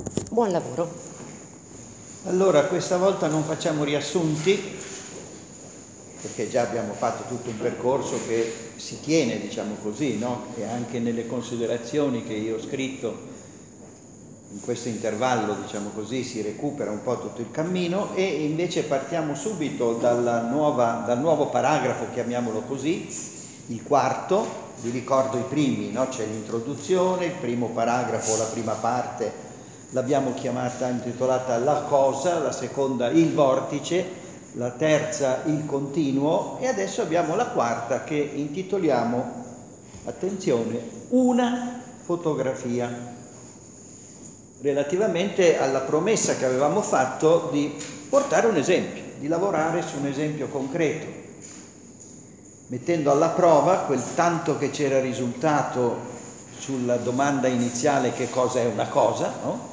Buon lavoro. Allora, questa volta non facciamo riassunti, perché già abbiamo fatto tutto un percorso che si tiene, diciamo così, no? E anche nelle considerazioni che io ho scritto, in questo intervallo, diciamo così, si recupera un po' tutto il cammino, e invece partiamo subito dal nuovo paragrafo, chiamiamolo così, il quarto. Vi ricordo i primi, no? C'è l'introduzione, il primo paragrafo, la prima parte l'abbiamo intitolata La cosa, la seconda il vortice, la terza il continuo, e adesso abbiamo la quarta che intitoliamo, attenzione, una fotografia, relativamente alla promessa che avevamo fatto di portare un esempio, di lavorare su un esempio concreto, mettendo alla prova quel tanto che c'era risultato sulla domanda iniziale che cosa è una cosa, no?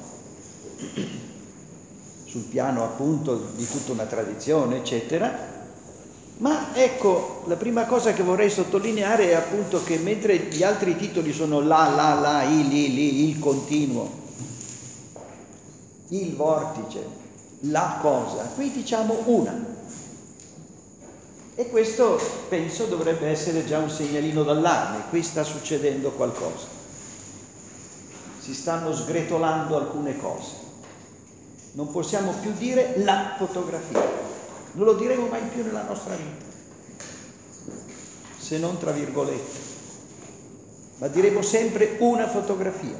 Sul piano appunto di tutta una tradizione, eccetera. Ma ecco, la prima cosa che vorrei sottolineare è appunto che mentre gli altri titoli sono la, il continuo, il vortice, la cosa, qui diciamo una. E questo penso dovrebbe essere già un segnalino d'allarme. Qui sta succedendo qualcosa, si stanno sgretolando alcune cose. Non possiamo più dire la fotografia, non lo diremo mai più nella nostra vita, se non tra virgolette, ma diremo sempre una fotografia,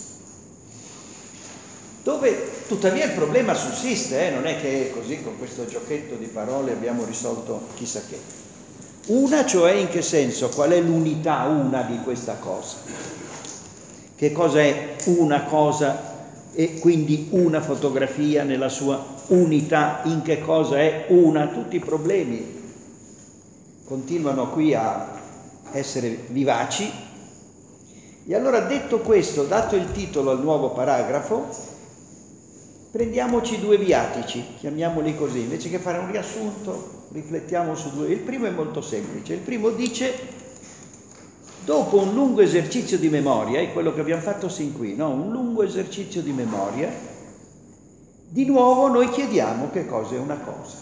dove tuttavia il problema sussiste, non è che così con questo giochetto di parole abbiamo risolto chissà che. Una, cioè, in che senso? Qual è l'unità una di questa cosa? Che cosa è una cosa e quindi una fotografia nella sua unità? In che cosa è una? Tutti i problemi continuano qui a essere vivaci. E allora, detto questo, dato il titolo al nuovo paragrafo, prendiamoci due viatici, chiamiamoli così, invece che fare un riassunto, riflettiamo su due. Il primo è molto semplice. Il primo dice: dopo un lungo esercizio di memoria, è quello che abbiamo fatto sin qui, no? Un lungo esercizio di memoria, di nuovo noi chiediamo che cosa è una cosa.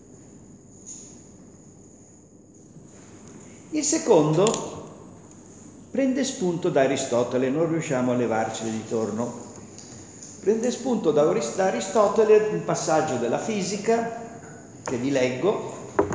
Il secondo prende spunto da Aristotele, non riusciamo a levarcene di torno. Prende spunto da Aristotele un passaggio della fisica che vi leggo,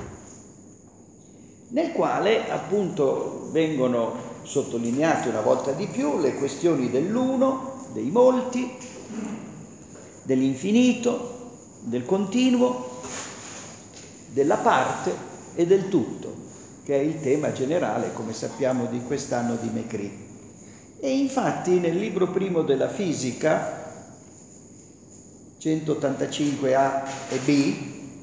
nel quale appunto vengono sottolineate una volta di più le questioni dell'uno, dei molti, dell'infinito, del continuo, della parte e del tutto, che è il tema generale, come sappiamo, di quest'anno di Mécrit. E infatti nel libro primo della fisica, 185a e b,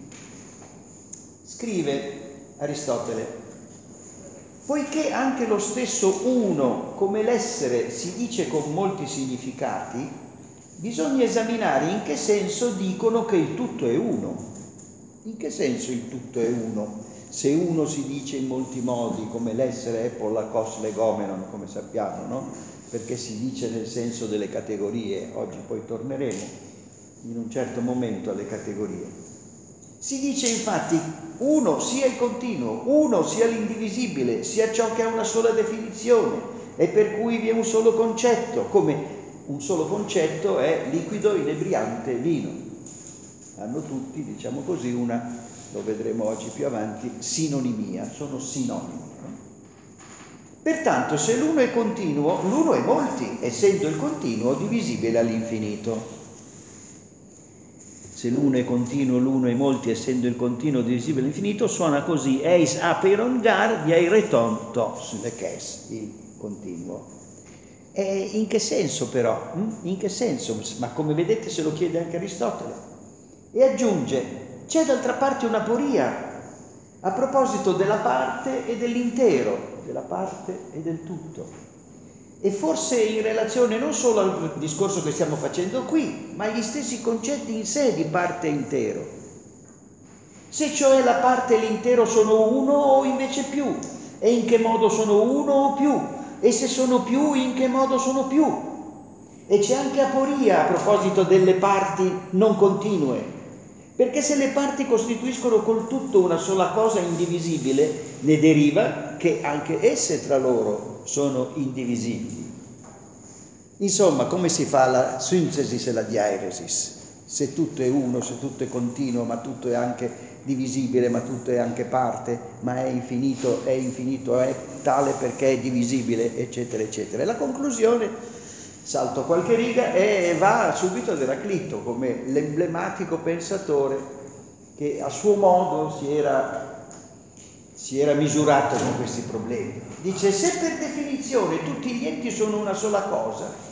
scrive Aristotele: poiché anche lo stesso uno come l'essere si dice con molti significati, bisogna esaminare in che senso dicono che il tutto è uno. In che senso il tutto è uno? Se uno si dice in molti modi, come l'essere è pollakos legomenon, come sappiamo, no? Perché si dice nel senso delle categorie. Oggi poi torneremo in un certo momento alle categorie. Si dice infatti uno sia il continuo, uno sia l'indivisibile, sia ciò che ha una sola definizione e per cui vi è un solo concetto, come un solo concetto è liquido, inebriante, vino. Hanno tutti, diciamo così, una, lo vedremo oggi più avanti, sinonimia, sono sinonimi. Pertanto, se l'uno è continuo, l'uno è molti, essendo il continuo divisibile all'infinito. Se l'uno è continuo, l'uno è molti, essendo il continuo divisibile all'infinito, suona così: eis apeiron gar diaireton tos leches, il continuo. E in che senso però? In che senso? Ma come vedete se lo chiede anche Aristotele. E aggiunge: c'è d'altra parte una aporia a proposito della parte e dell'intero, della parte e del tutto. E forse in relazione non solo al discorso che stiamo facendo qui, ma agli stessi concetti in sé di parte e intero. Se cioè la parte e l'intero sono uno o invece più, e in che modo sono uno o più, e se sono più, in che modo sono più. E c'è anche aporia a proposito delle parti non continue, perché se le parti costituiscono col tutto una sola cosa indivisibile, ne deriva che anche esse tra loro sono indivisibili. Insomma, come si fa la synthesis e la diairesis? Se tutto è uno, se tutto è continuo, ma tutto è anche divisibile, ma tutto è anche parte, ma è infinito, è tale perché è divisibile, eccetera, eccetera. E la conclusione, salto qualche riga, e va subito ad Eraclito come l'emblematico pensatore che a suo modo si era misurato con questi problemi. Dice: se per definizione tutti gli enti sono una sola cosa,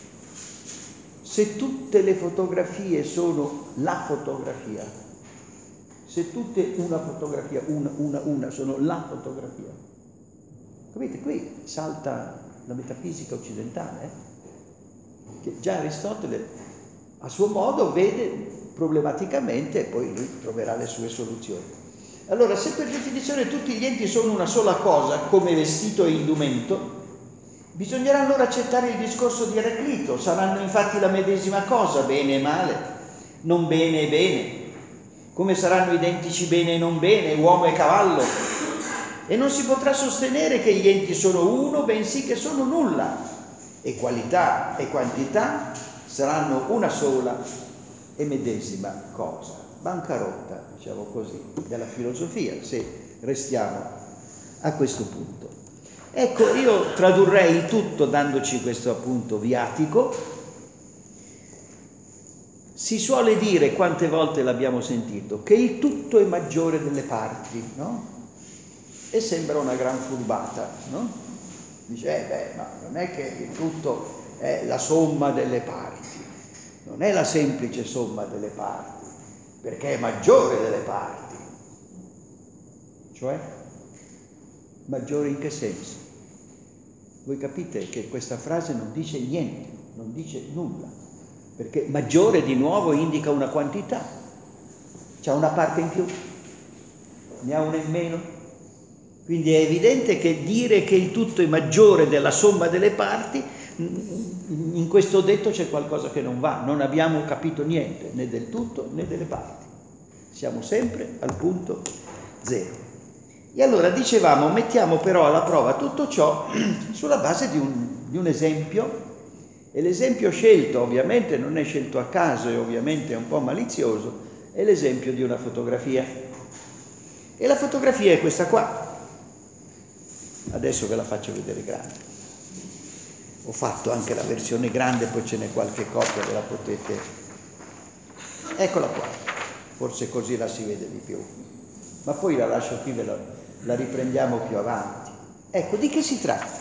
se tutte le fotografie sono la fotografia, se tutte una fotografia, una sono la fotografia. Capite? Qui salta la metafisica occidentale, che già Aristotele a suo modo vede problematicamente e poi lui troverà le sue soluzioni. Allora, se per definizione tutti gli enti sono una sola cosa, come vestito e indumento, bisognerà allora accettare il discorso di Eraclito. Saranno infatti la medesima cosa, bene e male, non bene e bene, come saranno identici bene e non bene, uomo e cavallo. E non si potrà sostenere che gli enti sono uno, bensì che sono nulla, e qualità e quantità saranno una sola e medesima cosa. Bancarotta, diciamo così, della filosofia, se restiamo a questo punto. Ecco, io tradurrei il tutto dandoci questo appunto viatico. Si suole dire, quante volte l'abbiamo sentito, che il tutto è maggiore delle parti, no? E sembra una gran furbata, no? Dice, ma non è che il tutto è la somma delle parti, non è la semplice somma delle parti, perché è maggiore delle parti. Cioè, maggiore in che senso? Voi capite che questa frase non dice niente, non dice nulla, perché maggiore di nuovo indica una quantità. C'ha una parte in più, ne ha una in meno. Quindi è evidente che dire che il tutto è maggiore della somma delle parti, in questo detto c'è qualcosa che non va, non abbiamo capito niente, né del tutto né delle parti. Siamo sempre al punto zero. E allora dicevamo, mettiamo però alla prova tutto ciò sulla base di un esempio, e l'esempio scelto ovviamente non è scelto a caso e ovviamente è un po' malizioso, è l'esempio di una fotografia. E la fotografia è questa qua. Adesso ve la faccio vedere grande. Ho fatto anche la versione grande, poi ce n'è qualche copia, ve la potete... Eccola qua, forse così la si vede di più. Ma poi la lascio qui, la riprendiamo più avanti. Ecco, di che si tratta?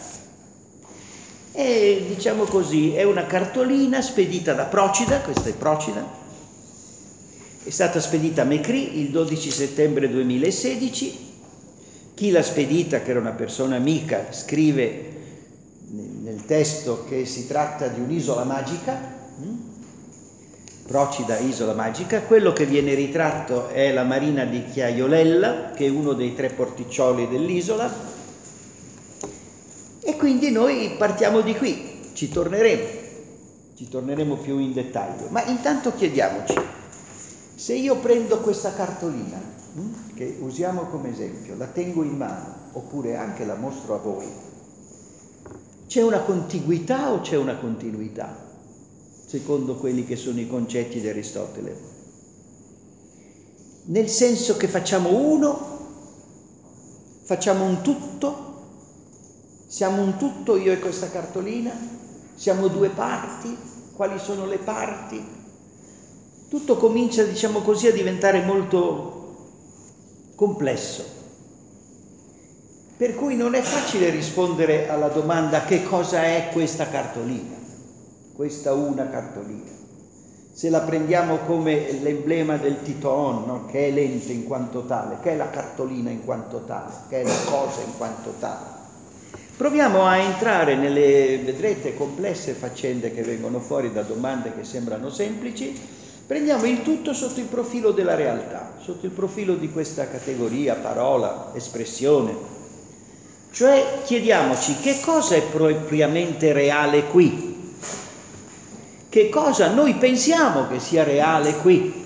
E diciamo così, è una cartolina spedita da Procida, questa è Procida, è stata spedita a Mecri il 12 settembre 2016. Chi l'ha spedita, che era una persona amica, scrive nel testo che si tratta di un'isola magica, Procida, isola magica. Quello che viene ritratto è la marina di Chiaiolella, che è uno dei 3 porticcioli dell'isola, e quindi noi partiamo di qui, ci torneremo più in dettaglio. Ma intanto chiediamoci, se io prendo questa cartolina, che usiamo come esempio, la tengo in mano, oppure anche la mostro a voi, c'è una contiguità o c'è una continuità? Secondo quelli che sono i concetti di Aristotele. Nel senso che facciamo uno, facciamo un tutto, siamo un tutto io e questa cartolina, siamo 2 parti, quali sono le parti? Tutto comincia, diciamo così, a diventare molto complesso. Per cui non è facile rispondere alla domanda che cosa è questa cartolina. Questa una cartolina. Se la prendiamo come l'emblema del Titoon, no? Che è l'ente in quanto tale, che è la cartolina in quanto tale, che è la cosa in quanto tale. Proviamo a entrare nelle, vedrete, complesse faccende che vengono fuori da domande che sembrano semplici. Prendiamo il tutto sotto il profilo della realtà, sotto il profilo di questa categoria, parola, espressione. Cioè chiediamoci che cosa è propriamente reale qui. che cosa noi pensiamo che sia reale qui.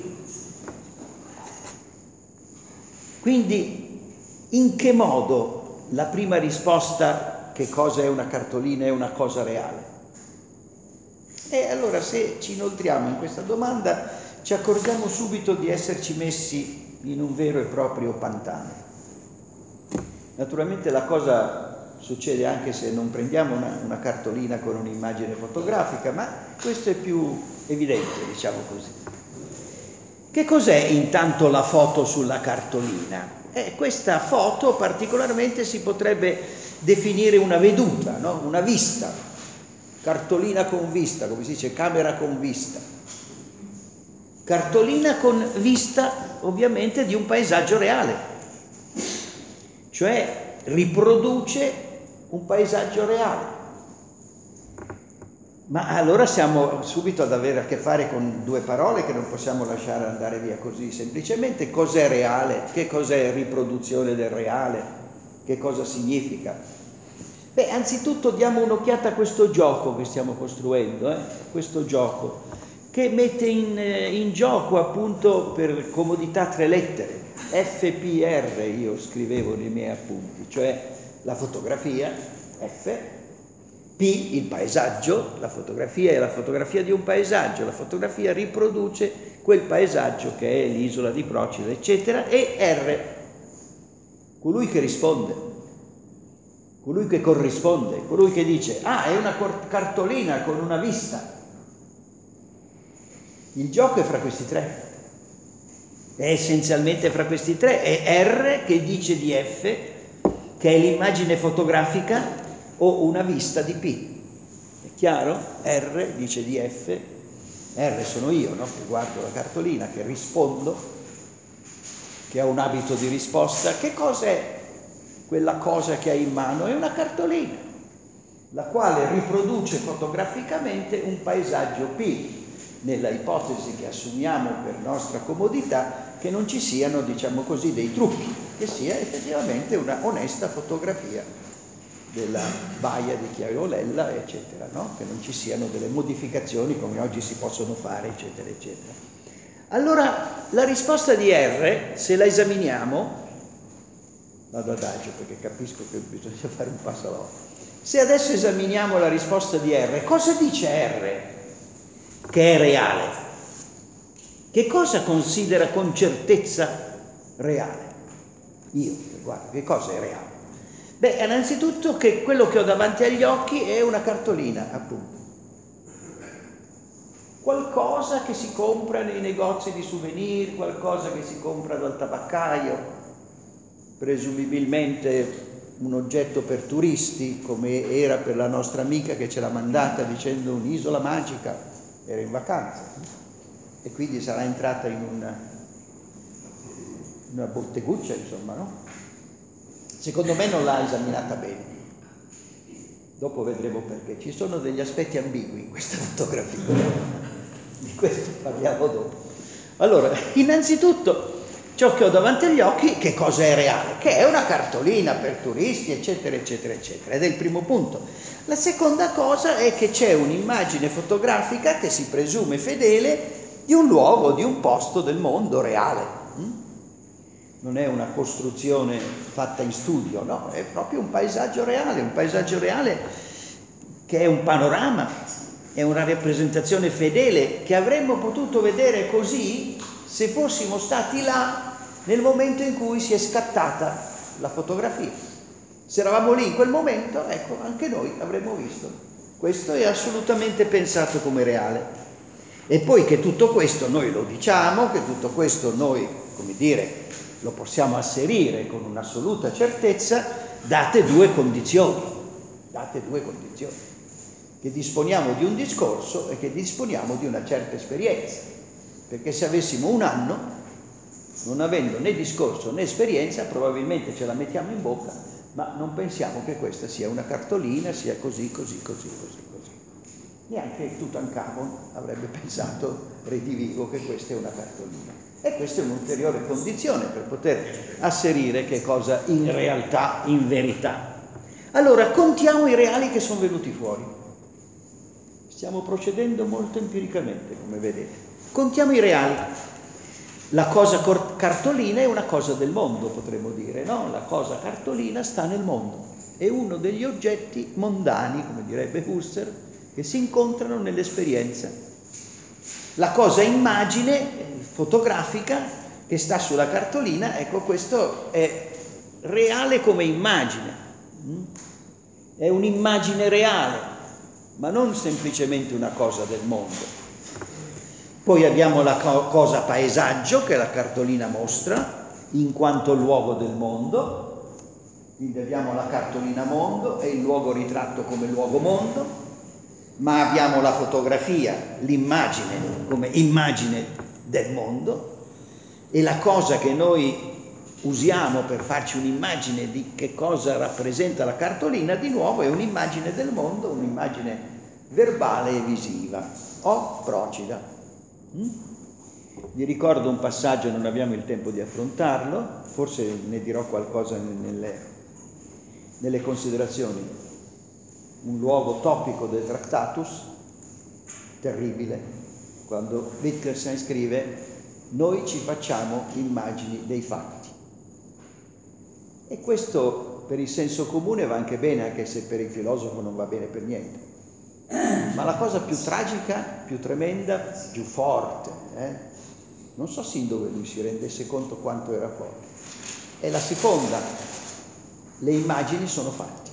Quindi, in che modo la prima risposta, che cosa è una cartolina, è una cosa reale? E allora, se ci inoltriamo in questa domanda, ci accorgiamo subito di esserci messi in un vero e proprio pantano. Naturalmente la cosa succede anche se non prendiamo una cartolina con un'immagine fotografica, ma questo è più evidente, diciamo così. Che cos'è intanto la foto sulla cartolina? Questa foto particolarmente si potrebbe definire una veduta, no? Una vista, cartolina con vista, come si dice, camera con vista. Cartolina con vista ovviamente di un paesaggio reale, cioè riproduce un paesaggio reale. Ma allora siamo subito ad avere a che fare con due parole che non possiamo lasciare andare via così semplicemente. Cos'è reale? Che cos'è riproduzione del reale? Che cosa significa? Beh, anzitutto diamo un'occhiata a questo gioco che stiamo costruendo, questo gioco che mette in gioco appunto per comodità 3 lettere, FPR io scrivevo nei miei appunti, cioè la fotografia, F, P, il paesaggio, la fotografia è la fotografia di un paesaggio, la fotografia riproduce quel paesaggio che è l'isola di Procida, eccetera, e R, colui che risponde, colui che corrisponde, colui che dice, è una cartolina con una vista. Il gioco è fra questi tre, è essenzialmente fra questi tre, è R che dice di F, che è l'immagine fotografica, o una vista di P. È chiaro? R dice di F, R sono io, no? Che guardo la cartolina, che rispondo, che ha un abito di risposta. Che cos'è quella cosa che hai in mano? È una cartolina, la quale riproduce fotograficamente un paesaggio P, nella ipotesi che assumiamo per nostra comodità che non ci siano, diciamo così, dei trucchi, che sia effettivamente una onesta fotografia della baia di Chiaiolella, eccetera, no? Che non ci siano delle modificazioni come oggi si possono fare, eccetera, eccetera. Allora, la risposta di R, se la esaminiamo, vado adagio perché capisco che bisogna fare un passo alla volta. Se adesso esaminiamo la risposta di R, cosa dice R che è reale? Che cosa considera con certezza reale? Io, guarda, che cosa è reale? Beh, innanzitutto che quello che ho davanti agli occhi è una cartolina, appunto. Qualcosa che si compra nei negozi di souvenir, qualcosa che si compra dal tabaccaio, presumibilmente un oggetto per turisti, come era per la nostra amica che ce l'ha mandata dicendo un'isola magica, era in vacanza, e quindi sarà entrata in una botteguccia, insomma, no? Secondo me non l'ha esaminata bene. Dopo vedremo perché. Ci sono degli aspetti ambigui in questa fotografia. Di questo parliamo dopo. Allora, innanzitutto, ciò che ho davanti agli occhi, che cosa è reale? Che è una cartolina per turisti, eccetera, eccetera, eccetera. Ed è il primo punto. La seconda cosa è che c'è un'immagine fotografica che si presume fedele di un luogo, di un posto del mondo reale. Non è una costruzione fatta in studio, no, è proprio un paesaggio reale che è un panorama, è una rappresentazione fedele che avremmo potuto vedere così se fossimo stati là nel momento in cui si è scattata la fotografia. Se eravamo lì in quel momento, ecco, anche noi avremmo visto. Questo è assolutamente pensato come reale. E poi che tutto questo noi lo diciamo, che tutto questo noi, come dire, lo possiamo asserire con un'assoluta certezza, date due condizioni, che disponiamo di un discorso e che disponiamo di una certa esperienza, perché se avessimo un anno, non avendo né discorso né esperienza, probabilmente ce la mettiamo in bocca, ma non pensiamo che questa sia una cartolina, sia così. Neanche Tutankhamon avrebbe pensato, redivivo, che questa è una cartolina. E questa è un'ulteriore condizione per poter asserire che cosa in realtà, in verità. Allora, contiamo i reali che sono venuti fuori. Stiamo procedendo molto empiricamente, come vedete. Contiamo i reali. La cosa cartolina è una cosa del mondo, potremmo dire, no? La cosa cartolina sta nel mondo. È uno degli oggetti mondani, come direbbe Husserl, che si incontrano nell'esperienza. La cosa immagine fotografica che sta sulla cartolina, ecco, questo è reale come immagine. È un'immagine reale, ma non semplicemente una cosa del mondo. Poi abbiamo la cosa paesaggio che la cartolina mostra in quanto luogo del mondo. Quindi abbiamo la cartolina mondo e il luogo ritratto come luogo mondo, ma abbiamo la fotografia, l'immagine come immagine del mondo, e la cosa che noi usiamo per farci un'immagine di che cosa rappresenta la cartolina, di nuovo è un'immagine del mondo, un'immagine verbale e visiva o procida. Vi ricordo un passaggio, non abbiamo il tempo di affrontarlo, forse ne dirò qualcosa nelle considerazioni. Un luogo topico del Tractatus, terribile, quando Wittgenstein scrive: noi ci facciamo immagini dei fatti. E questo per il senso comune va anche bene, anche se per il filosofo non va bene per niente. Ma la cosa più tragica, più tremenda, più forte, non so sin dove lui si rendesse conto quanto era forte, è la seconda: le immagini sono fatti.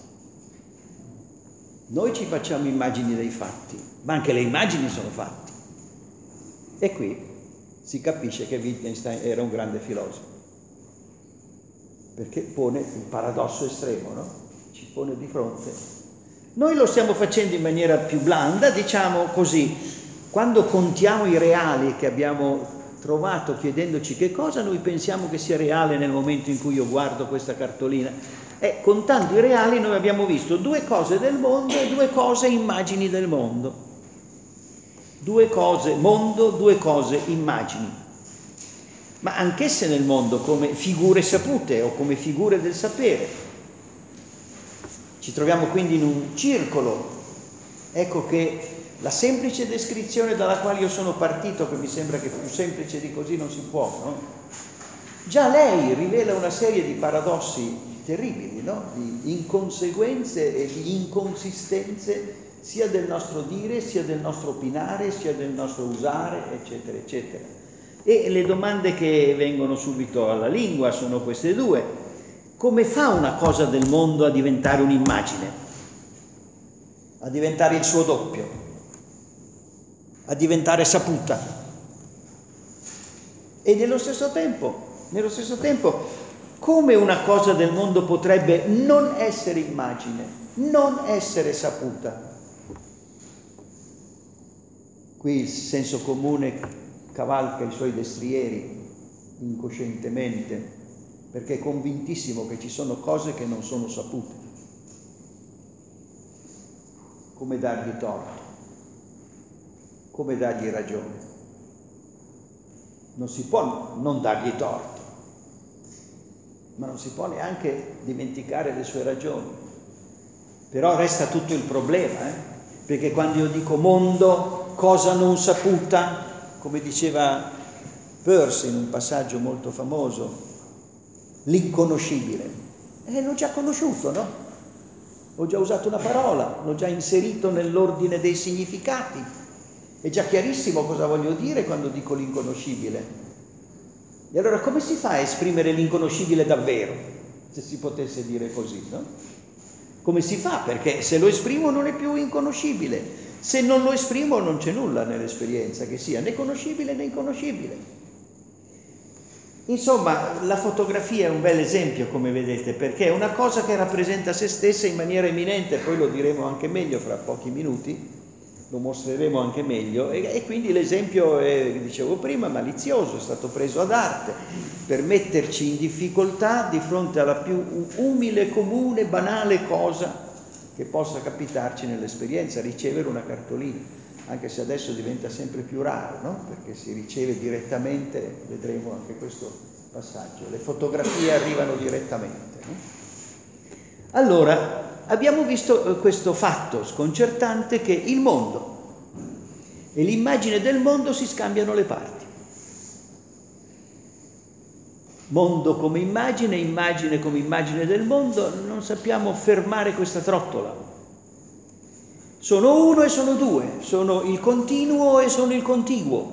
Noi ci facciamo immagini dei fatti, ma anche le immagini sono fatti. E qui si capisce che Wittgenstein era un grande filosofo, perché pone il paradosso estremo, no? Ci pone di fronte. Noi lo stiamo facendo in maniera più blanda, diciamo così, quando contiamo i reali che abbiamo trovato chiedendoci che cosa noi pensiamo che sia reale nel momento in cui io guardo questa cartolina. Contando i reali noi abbiamo visto due cose del mondo e due cose immagini del mondo. Due cose mondo, due cose immagini. Ma anch'esse nel mondo come figure sapute o come figure del sapere. Ci troviamo quindi in un circolo. Ecco che la semplice descrizione dalla quale io sono partito, che mi sembra che più semplice di così non si può, no? Già lei rivela una serie di paradossi terribili, no? Di inconseguenze e di inconsistenze sia del nostro dire, sia del nostro opinare, sia del nostro usare, eccetera, eccetera. E le domande che vengono subito alla lingua sono queste due. Come fa una cosa del mondo a diventare un'immagine? A diventare il suo doppio? A diventare saputa? E nello stesso tempo, come una cosa del mondo potrebbe non essere immagine, non essere saputa? Qui il senso comune cavalca i suoi destrieri incoscientemente, perché è convintissimo che ci sono cose che non sono sapute. Come dargli torto? Come dargli ragione? Non si può non dargli torto, ma non si può neanche dimenticare le sue ragioni. Però resta tutto il problema, perché quando io dico mondo, cosa non saputa, come diceva Peirce in un passaggio molto famoso, l'inconoscibile. L'ho già conosciuto, no? Ho già usato una parola, l'ho già inserito nell'ordine dei significati. È già chiarissimo cosa voglio dire quando dico l'inconoscibile. E allora come si fa a esprimere l'inconoscibile davvero, se si potesse dire così, no? Come si fa? Perché se lo esprimo non è più inconoscibile. Se non lo esprimo non c'è nulla nell'esperienza che sia né conoscibile né inconoscibile. Insomma, la fotografia è un bel esempio, come vedete, perché è una cosa che rappresenta se stessa in maniera eminente, poi lo diremo anche meglio fra pochi minuti, lo mostreremo anche meglio, e quindi l'esempio è, dicevo prima, malizioso, è stato preso ad arte per metterci in difficoltà di fronte alla più umile, comune, banale cosa che possa capitarci nell'esperienza, ricevere una cartolina. Anche se adesso diventa sempre più raro, no? Perché si riceve direttamente, vedremo anche questo passaggio, le fotografie arrivano direttamente, no? Allora, abbiamo visto questo fatto sconcertante che il mondo e l'immagine del mondo si scambiano le parti. Mondo come immagine, immagine come immagine del mondo, non sappiamo fermare questa trottola. Sono uno e sono due, sono il continuo e sono il contiguo.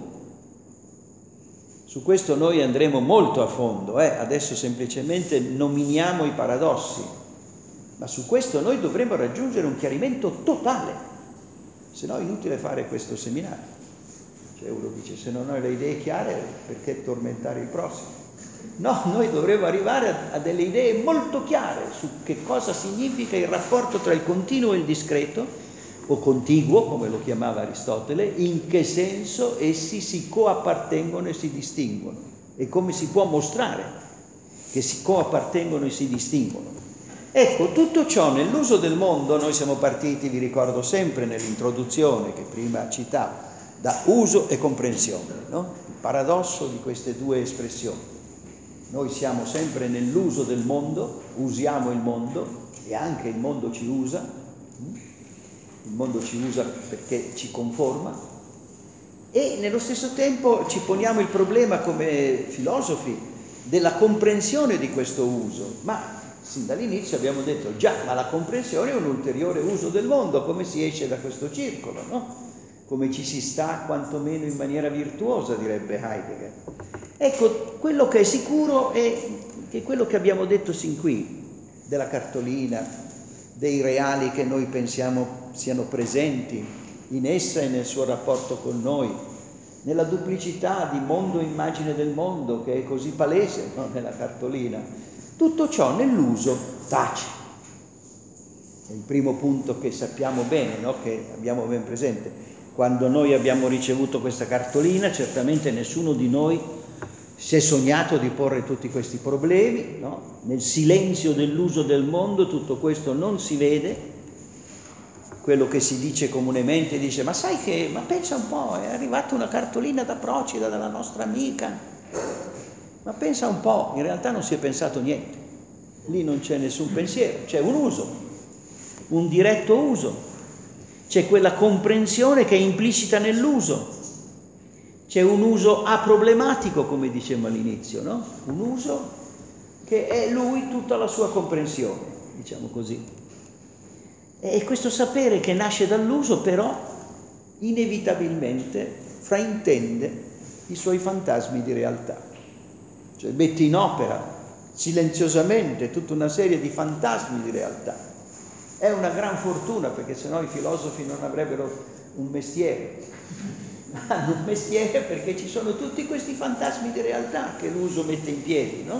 Su questo noi andremo molto a fondo, adesso semplicemente nominiamo i paradossi, ma su questo noi dovremo raggiungere un chiarimento totale, se no è inutile fare questo seminario. Cioè uno dice, se non ho le idee chiare, perché tormentare il prossimo? No, noi dovremo arrivare a delle idee molto chiare su che cosa significa il rapporto tra il continuo e il discreto, o contiguo, come lo chiamava Aristotele, in che senso essi si coappartengono e si distinguono, e come si può mostrare che si coappartengono e si distinguono. Ecco, tutto ciò nell'uso del mondo, noi siamo partiti, vi ricordo sempre nell'introduzione che prima citavo, da uso e comprensione, no? Il paradosso di queste due espressioni. Noi siamo sempre nell'uso del mondo, usiamo il mondo e anche il mondo ci usa. Il mondo ci usa perché ci conforma e nello stesso tempo ci poniamo il problema come filosofi della comprensione di questo uso. Ma sin dall'inizio abbiamo detto già, ma la comprensione è un ulteriore uso del mondo, come si esce da questo circolo, no? Come ci si sta quantomeno in maniera virtuosa, direbbe Heidegger. Ecco, quello che è sicuro è che quello che abbiamo detto sin qui, della cartolina, dei reali che noi pensiamo siano presenti in essa e nel suo rapporto con noi, nella duplicità di mondo e immagine del mondo che è così palese, no? Nella cartolina, tutto ciò nell'uso tace. È il primo punto che sappiamo bene, no? Che abbiamo ben presente. Quando noi abbiamo ricevuto questa cartolina, certamente nessuno di noi si è sognato di porre tutti questi problemi, no? Nel silenzio dell'uso del mondo tutto questo non si vede. Quello che si dice comunemente dice, ma sai che, ma pensa un po', è arrivata una cartolina da Procida, dalla nostra amica, ma pensa un po', in realtà non si è pensato niente, lì non c'è nessun pensiero, c'è un uso, un diretto uso, c'è quella comprensione che è implicita nell'uso. C'è un uso aproblematico, come dicevamo all'inizio, no? Un uso che è lui tutta la sua comprensione, diciamo così. E questo sapere che nasce dall'uso, però, inevitabilmente fraintende i suoi fantasmi di realtà. Cioè mette in opera silenziosamente tutta una serie di fantasmi di realtà. È una gran fortuna, perché sennò i filosofi non avrebbero un mestiere. Hanno un mestiere perché ci sono tutti questi fantasmi di realtà che l'uso mette in piedi, no?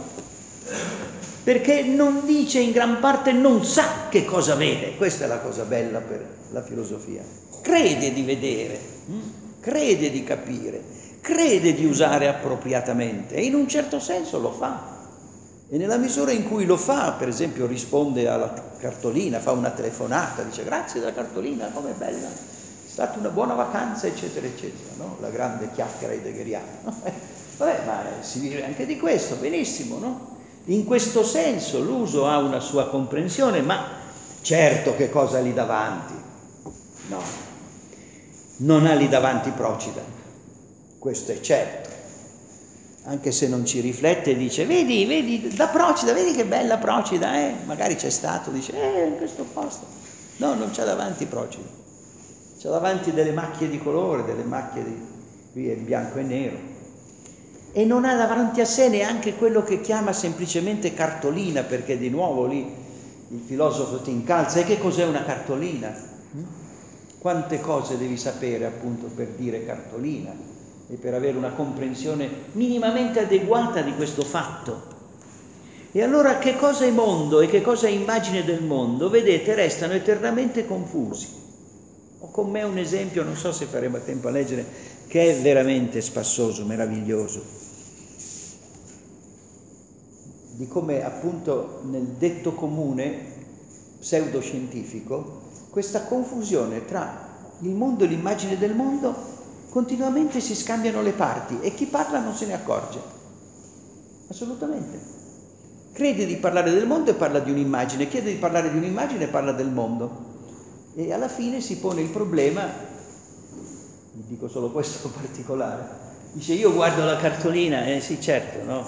Perché non dice, in gran parte non sa che cosa vede. Questa è la cosa bella per la filosofia. Crede di vedere, crede di capire, crede di usare appropriatamente e in un certo senso lo fa. E nella misura in cui lo fa, per esempio risponde alla cartolina, fa una telefonata, dice grazie della cartolina, com'è bella, è stata una buona vacanza, eccetera, eccetera, no? La grande chiacchiera heideggeriana. Vabbè, ma si vive anche di questo, benissimo, no? In questo senso l'uso ha una sua comprensione, ma certo che cosa ha lì davanti? No, non ha lì davanti Procida, questo è certo. Anche se non ci riflette, dice, vedi, da Procida, vedi che bella Procida, magari c'è stato, dice, in questo posto. No, non c'ha davanti Procida, c'ha davanti delle macchie di colore, delle macchie qui è bianco e nero. E non ha davanti a sé neanche quello che chiama semplicemente cartolina, perché di nuovo lì il filosofo ti incalza. E che cos'è una cartolina? Quante cose devi sapere appunto per dire cartolina e per avere una comprensione minimamente adeguata di questo fatto. E allora che cosa è mondo e che cosa è immagine del mondo? Vedete, restano eternamente confusi. Ho con me un esempio, non so se faremo tempo a leggere, che è veramente spassoso, meraviglioso, di come appunto nel detto comune pseudoscientifico questa confusione tra il mondo e l'immagine del mondo continuamente si scambiano le parti e chi parla non se ne accorge, assolutamente. Crede di parlare del mondo e parla di un'immagine, chiede di parlare di un'immagine e parla del mondo, e alla fine si pone il problema vi dico solo questo particolare, dice io guardo la cartolina, sì certo, no?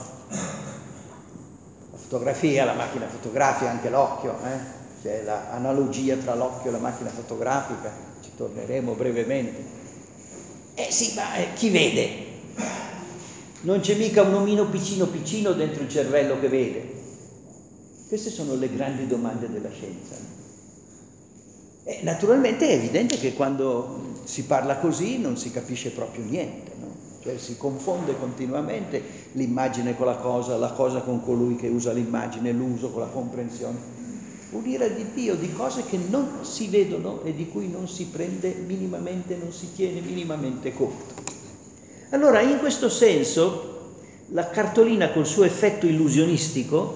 La fotografia, la macchina fotografica, anche l'occhio, c'è l'analogia tra l'occhio e la macchina fotografica, ci torneremo brevemente. Sì, ma chi vede? Non c'è mica un omino piccino dentro il cervello che vede. Queste sono le grandi domande della scienza. Naturalmente è evidente che quando si parla così non si capisce proprio niente, no? Cioè si confonde continuamente l'immagine con la cosa con colui che usa l'immagine, l'uso con la comprensione. Un'ira di Dio di cose che non si vedono e di cui non si prende minimamente, non si tiene minimamente conto. Allora, in questo senso, la cartolina col suo effetto illusionistico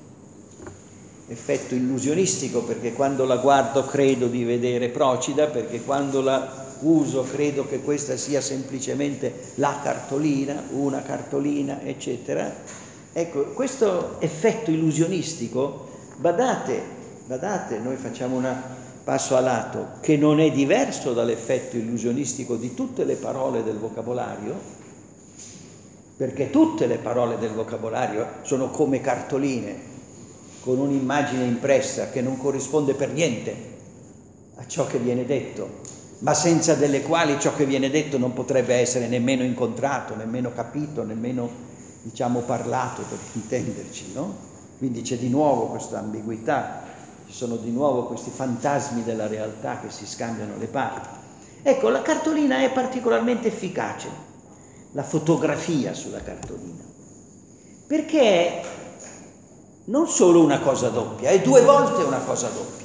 perché quando la guardo credo di vedere Procida, perché quando la uso credo che questa sia semplicemente la cartolina, una cartolina, eccetera. Ecco, questo effetto illusionistico, badate, noi facciamo un passo a lato, che non è diverso dall'effetto illusionistico di tutte le parole del vocabolario, perché tutte le parole del vocabolario sono come cartoline, con un'immagine impressa che non corrisponde per niente a ciò che viene detto, ma senza delle quali ciò che viene detto non potrebbe essere nemmeno incontrato, nemmeno capito, nemmeno, parlato, per intenderci, no? Quindi c'è di nuovo questa ambiguità, ci sono di nuovo questi fantasmi della realtà che si scambiano le parti. Ecco, la cartolina è particolarmente efficace, la fotografia sulla cartolina, perché è non solo una cosa doppia, è 2 volte una cosa doppia.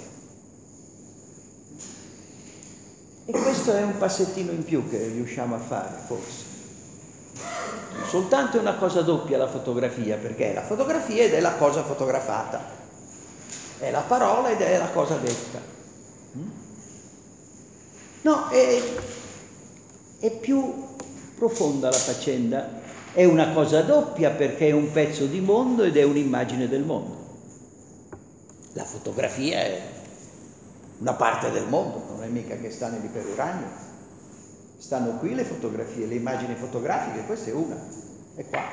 E questo è un passettino in più che riusciamo a fare, forse. Soltanto è una cosa doppia la fotografia, perché è la fotografia ed è la cosa fotografata, è la parola ed è la cosa detta. No, è più profonda la faccenda. È una cosa doppia perché è un pezzo di mondo ed è un'immagine del mondo. La fotografia è una parte del mondo, non è mica che sta nell'iperuranio. Stanno qui le fotografie, le immagini fotografiche, questa è una, è qua.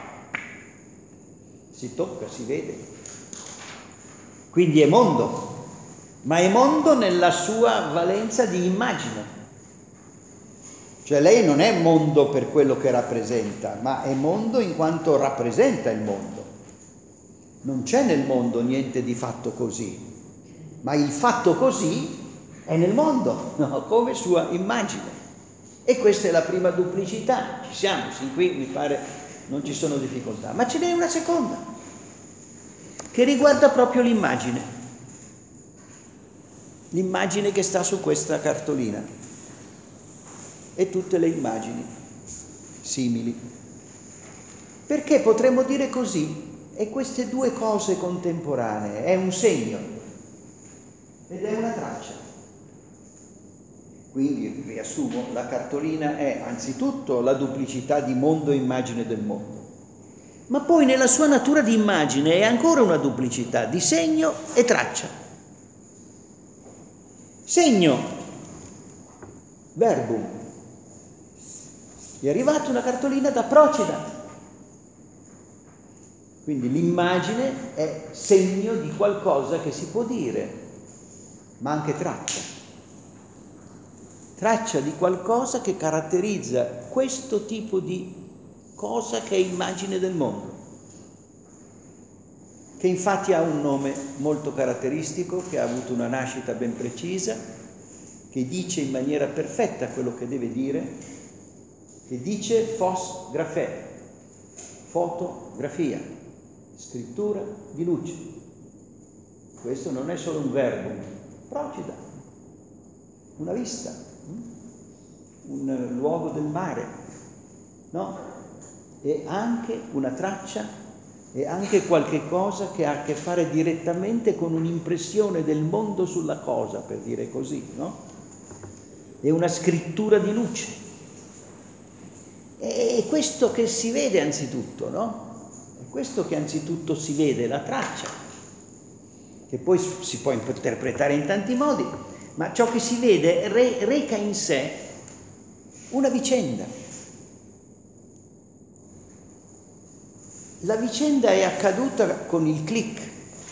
Si tocca, si vede. Quindi è mondo, ma è mondo nella sua valenza di immagine. Cioè lei non è mondo per quello che rappresenta, ma è mondo in quanto rappresenta il mondo. Non c'è nel mondo niente di fatto così, ma il fatto così è nel mondo, no? Come sua immagine. E questa è la prima duplicità. Ci siamo, sin qui mi pare non ci sono difficoltà. Ma ce n'è una seconda, che riguarda proprio l'immagine che sta su questa cartolina. E tutte le immagini simili. Perché potremmo dire così? E queste 2 cose contemporanee è un segno ed è una traccia. Quindi, riassumo, la cartolina è anzitutto la duplicità di mondo e immagine del mondo, ma poi nella sua natura di immagine è ancora una duplicità di segno e traccia. Segno, verbum. È arrivata una cartolina da Procida. Quindi l'immagine è segno di qualcosa che si può dire, ma anche traccia. Traccia di qualcosa che caratterizza questo tipo di cosa che è immagine del mondo, che infatti ha un nome molto caratteristico, che ha avuto una nascita ben precisa, che dice in maniera perfetta quello che deve dire, che dice phos grafè, fotografia, scrittura di luce. Questo non è solo un verbo, Procida, una vista, un luogo del mare, no? È anche una traccia, è anche qualche cosa che ha a che fare direttamente con un'impressione del mondo sulla cosa, per dire così, no? È una scrittura di luce. È questo che si vede anzitutto, no? È questo che anzitutto si vede, la traccia, che poi si può interpretare in tanti modi, ma ciò che si vede reca in sé una vicenda. La vicenda è accaduta con il click.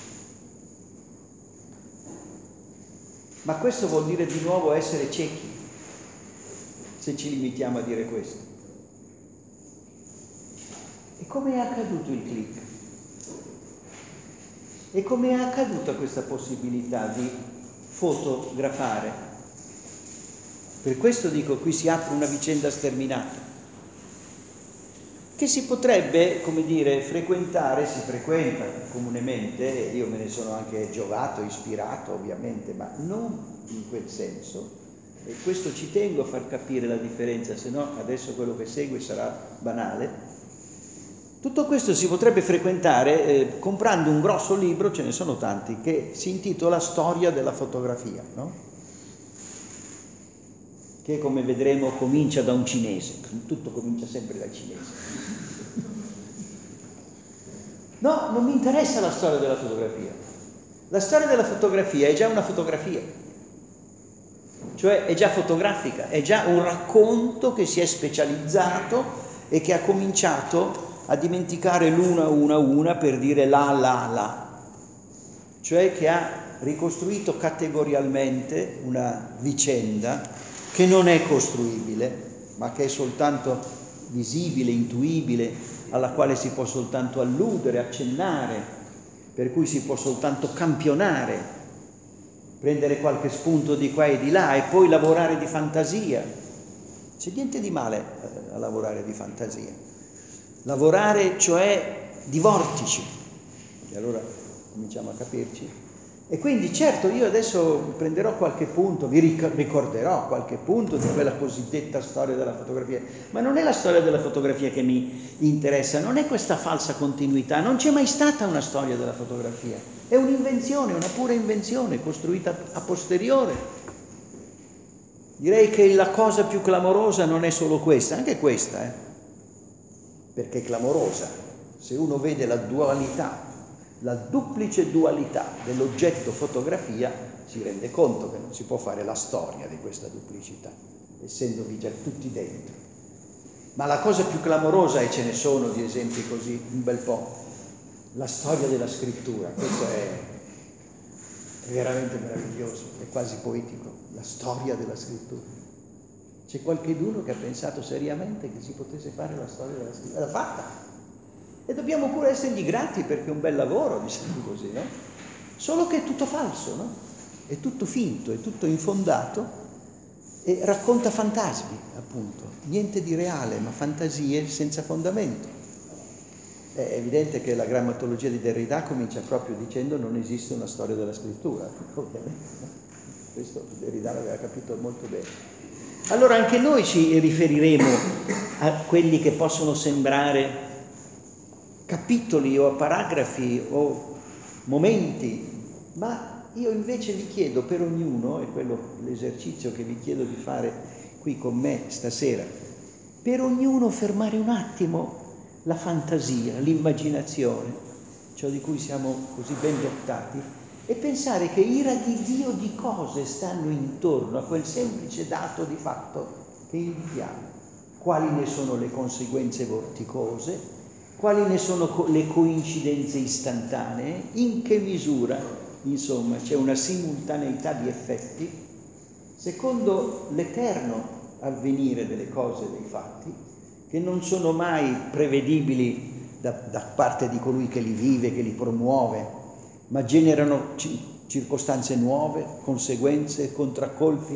Ma questo vuol dire di nuovo essere ciechi, se ci limitiamo a dire questo. E come è accaduto il click? E come è accaduta questa possibilità di fotografare? Per questo dico, qui si apre una vicenda sterminata, che si potrebbe, come dire, frequentare, si frequenta comunemente, io me ne sono anche giovato, ispirato ovviamente, ma non in quel senso, e questo ci tengo a far capire la differenza, se no adesso quello che segue sarà banale. Tutto questo si potrebbe frequentare comprando un grosso libro, ce ne sono tanti, che si intitola Storia della fotografia, no? Che come vedremo comincia da un cinese, tutto comincia sempre dai cinesi. No, non mi interessa la storia della fotografia. La storia della fotografia è già una fotografia, cioè è già fotografica, è già un racconto che si è specializzato e che ha cominciato a dimenticare l'una per dire la, cioè che ha ricostruito categorialmente una vicenda che non è costruibile, ma che è soltanto visibile, intuibile, alla quale si può soltanto alludere, accennare, per cui si può soltanto campionare, prendere qualche spunto di qua e di là e poi lavorare di fantasia. C'è niente di male a lavorare di fantasia. Lavorare cioè di vortici, e allora cominciamo a capirci. E quindi certo io adesso prenderò qualche punto, vi ricorderò qualche punto di quella cosiddetta storia della fotografia, ma non è la storia della fotografia che mi interessa, non è questa falsa continuità, non c'è mai stata una storia della fotografia, è un'invenzione, una pura invenzione costruita a posteriore. Direi che la cosa più clamorosa non è solo questa, anche questa, perché è clamorosa. Se uno vede la dualità, la duplice dualità dell'oggetto fotografia, si rende conto che non si può fare la storia di questa duplicità, essendovi già tutti dentro. Ma la cosa più clamorosa, e ce ne sono di esempi così un bel po', la storia della scrittura. Questo è veramente meraviglioso, è quasi poetico, la storia della scrittura. C'è qualcheduno che ha pensato seriamente che si potesse fare la storia della scrittura? L'ha fatta! E dobbiamo pure essergli grati perché è un bel lavoro, diciamo così, no? Solo che è tutto falso, no? È tutto finto, è tutto infondato e racconta fantasmi, appunto. Niente di reale, ma fantasie senza fondamento. È evidente che la grammatologia di Derrida comincia proprio dicendo non esiste una storia della scrittura, ovviamente, no? Questo Derrida l'aveva capito molto bene. Allora anche noi ci riferiremo a quelli che possono sembrare capitoli o paragrafi o momenti, ma io invece vi chiedo per ognuno, e quello l'esercizio che vi chiedo di fare qui con me stasera, per ognuno fermare un attimo la fantasia, l'immaginazione, ciò di cui siamo così ben dotati, e pensare che ira di Dio di cose stanno intorno a quel semplice dato di fatto che indichiamo. Quali ne sono le conseguenze vorticose, quali ne sono le coincidenze istantanee, in che misura, insomma, c'è una simultaneità di effetti, secondo l'eterno avvenire delle cose e dei fatti, che non sono mai prevedibili da parte di colui che li vive, che li promuove, ma generano circostanze nuove, conseguenze, contraccolpi,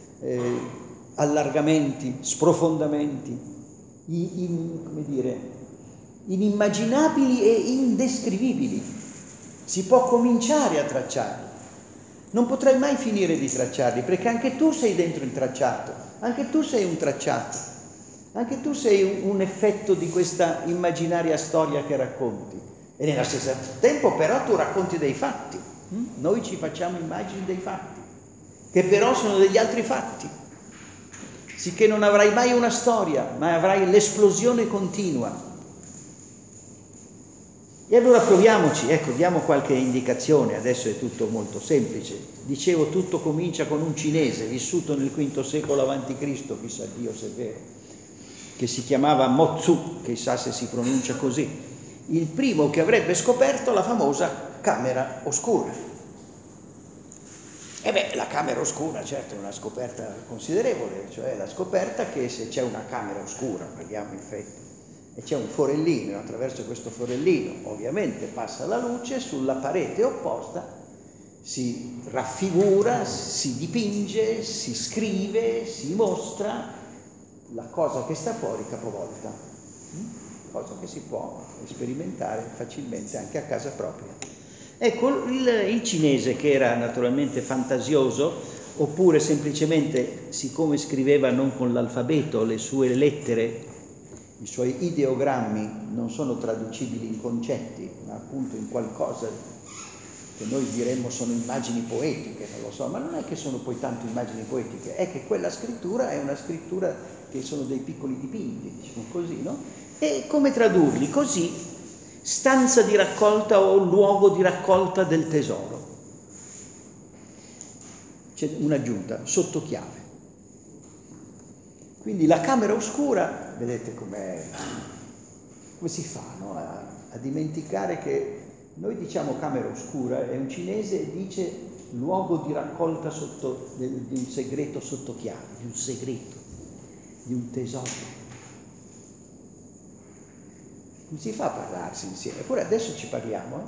allargamenti, sprofondamenti, come dire, inimmaginabili e indescrivibili. Si può cominciare a tracciarli. Non potrai mai finire di tracciarli, perché anche tu sei dentro il tracciato, anche tu sei un tracciato, anche tu sei un effetto di questa immaginaria storia che racconti. E nello stesso tempo però tu racconti dei fatti. Noi ci facciamo immagini dei fatti, che però sono degli altri fatti. Sicché non avrai mai una storia, ma avrai l'esplosione continua. E allora proviamoci, ecco, diamo qualche indicazione, adesso è tutto molto semplice. Dicevo, tutto comincia con un cinese vissuto nel V secolo a.C., chissà Dio se è vero, che si chiamava Mo Tzu, chissà se si pronuncia così, il primo che avrebbe scoperto la famosa camera oscura. E beh, la camera oscura certo è una scoperta considerevole, cioè la scoperta che se c'è una camera oscura, parliamo in fretta, e c'è un forellino, e attraverso questo forellino ovviamente passa la luce, sulla parete opposta si raffigura, si dipinge, si scrive, si mostra la cosa che sta fuori capovolta, cosa che si può sperimentare facilmente anche a casa propria. Ecco, il cinese, che era naturalmente fantasioso, oppure semplicemente, siccome scriveva non con l'alfabeto, le sue lettere, i suoi ideogrammi non sono traducibili in concetti, ma appunto in qualcosa che noi diremmo sono immagini poetiche, non lo so, ma non è che sono poi tanto immagini poetiche, è che quella scrittura è una scrittura che sono dei piccoli dipinti, diciamo così, no? E come tradurli? Così, stanza di raccolta o luogo di raccolta del tesoro. C'è un'aggiunta, sotto chiave. Quindi la camera oscura, vedete come si fa, no? a dimenticare che noi diciamo camera oscura e un cinese dice luogo di raccolta di un segreto sotto chiave, di un segreto, di un tesoro. Non si fa a parlarsi insieme, eppure adesso ci parliamo,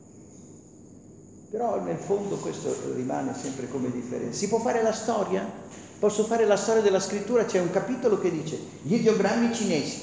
però nel fondo questo rimane sempre come differenza. Si può fare la storia? Posso fare la storia della scrittura? C'è un capitolo che dice gli ideogrammi cinesi.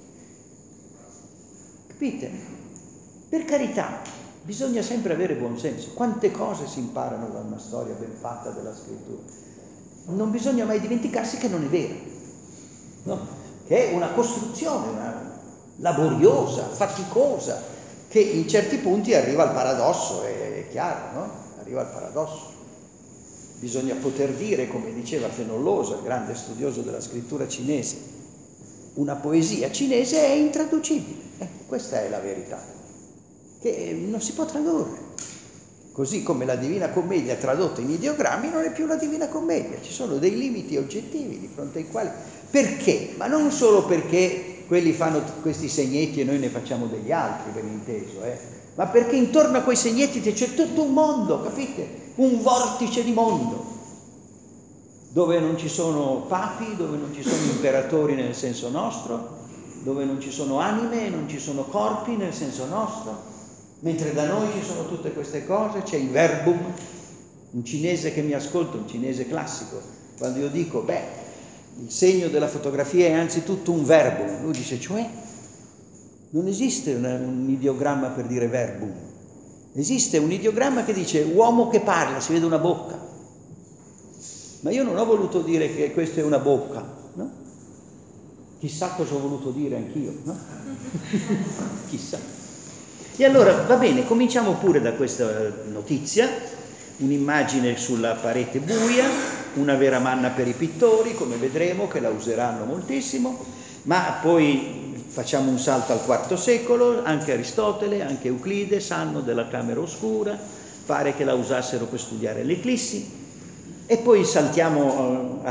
Capite? Per carità, bisogna sempre avere buon senso. Quante cose si imparano da una storia ben fatta della scrittura. Non bisogna mai dimenticarsi che non è vero, no? Che è una costruzione, laboriosa, faticosa, che in certi punti arriva al paradosso, è chiaro, no? Arriva al paradosso. Bisogna poter dire, come diceva Fenollosa, il grande studioso della scrittura cinese, una poesia cinese è intraducibile. Questa è la verità, che non si può tradurre. Così come la Divina Commedia tradotta in ideogrammi non è più la Divina Commedia. Ci sono dei limiti oggettivi di fronte ai quali... Perché? Ma non solo perché quelli fanno questi segnetti e noi ne facciamo degli altri, ben inteso, ma perché intorno a quei segnetti c'è tutto un mondo, capite? Un vortice di mondo, dove non ci sono papi, dove non ci sono imperatori nel senso nostro, dove non ci sono anime, non ci sono corpi nel senso nostro, mentre da noi ci sono tutte queste cose, c'è il verbum. Un cinese che mi ascolta, un cinese classico, quando io dico, il segno della fotografia è anzitutto un verbum, lui dice, cioè, non esiste un ideogramma per dire verbum. Esiste un ideogramma che dice uomo che parla, si vede una bocca. Ma io non ho voluto dire che questa è una bocca, no? Chissà cosa ho voluto dire anch'io, no? Chissà. E allora, va bene, cominciamo pure da questa notizia. Un'immagine sulla parete buia, una vera manna per i pittori, come vedremo, che la useranno moltissimo, ma poi facciamo un salto al IV secolo, anche Aristotele, anche Euclide sanno della camera oscura, pare che la usassero per studiare l'eclissi, e poi saltiamo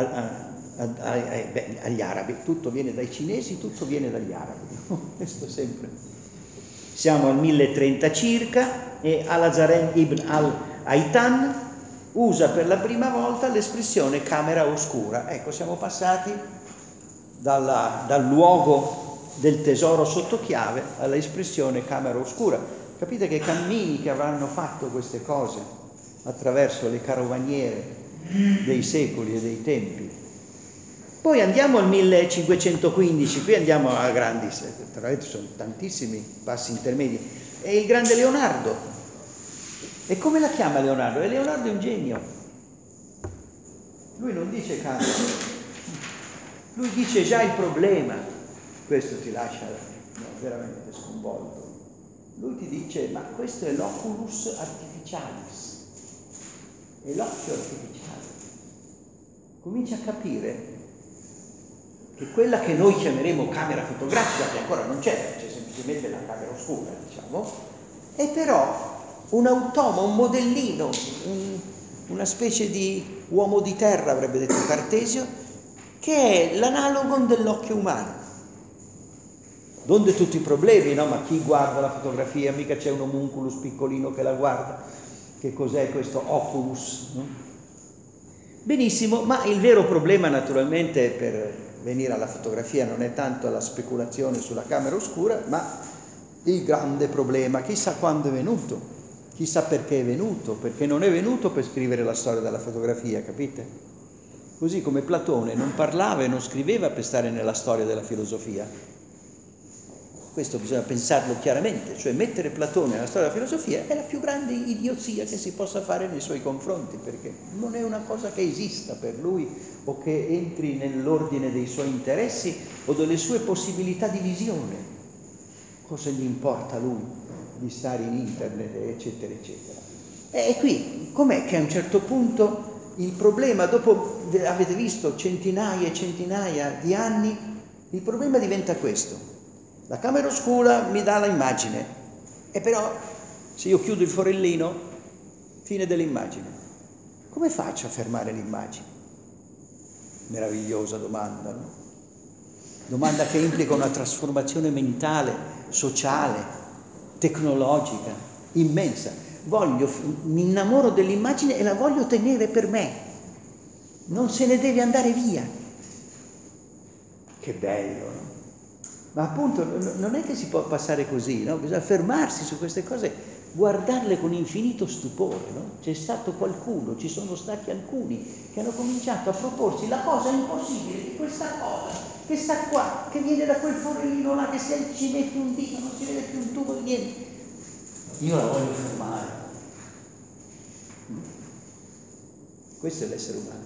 agli arabi. Tutto viene dai cinesi, tutto viene dagli arabi, questo sempre. Siamo al 1030 circa e Al-Azaren ibn al-Haytham usa per la prima volta l'espressione camera oscura. Ecco, siamo passati dal luogo del tesoro sotto chiave all'espressione camera oscura. Capite che cammini che avranno fatto queste cose attraverso le carovaniere dei secoli e dei tempi. Poi andiamo al 1515, qui andiamo a grandi, tra l'altro sono tantissimi passi intermedi, è il grande Leonardo. E come la chiama Leonardo? Leonardo è un genio. Lui non dice camera, lui dice già il problema. Questo ti lascia veramente sconvolto. Lui ti dice, ma questo è l'oculus artificialis, è l'occhio artificiale. Comincia a capire che quella che noi chiameremo camera fotografica, che ancora non c'è semplicemente la camera oscura, diciamo, è però un automa, un modellino, una specie di uomo di terra, avrebbe detto Cartesio, che è l'analogo dell'occhio umano. Donde tutti i problemi, no? Ma chi guarda la fotografia? Mica c'è un homunculus piccolino che la guarda. Che cos'è questo oculus? No? Benissimo, ma il vero problema naturalmente per venire alla fotografia non è tanto la speculazione sulla camera oscura, ma il grande problema, chissà quando è venuto, chissà perché è venuto, perché non è venuto per scrivere la storia della fotografia, capite? Così come Platone non parlava e non scriveva per stare nella storia della filosofia. Questo bisogna pensarlo chiaramente, cioè mettere Platone nella storia della filosofia è la più grande idiozia che si possa fare nei suoi confronti, perché non è una cosa che esista per lui o che entri nell'ordine dei suoi interessi o delle sue possibilità di visione. Cosa gli importa a lui di stare in internet, eccetera, eccetera. E qui, com'è che a un certo punto il problema, dopo avete visto centinaia e centinaia di anni, il problema diventa questo. La camera oscura mi dà l'immagine, e però se io chiudo il forellino, fine dell'immagine. Come faccio a fermare l'immagine? Meravigliosa domanda, no? Domanda che implica una trasformazione mentale, sociale, tecnologica, immensa. Mi innamoro dell'immagine e la voglio tenere per me. Non se ne deve andare via. Che bello, no? Ma appunto non è che si può passare così, no? Bisogna fermarsi su queste cose, guardarle con infinito stupore, no? C'è stato qualcuno, ci sono stati alcuni che hanno cominciato a proporsi la cosa impossibile di questa cosa che sta qua, che viene da quel forellino là, che se ci metti un dito non si vede più un tubo di niente. Io la voglio fermare. Questo è l'essere umano.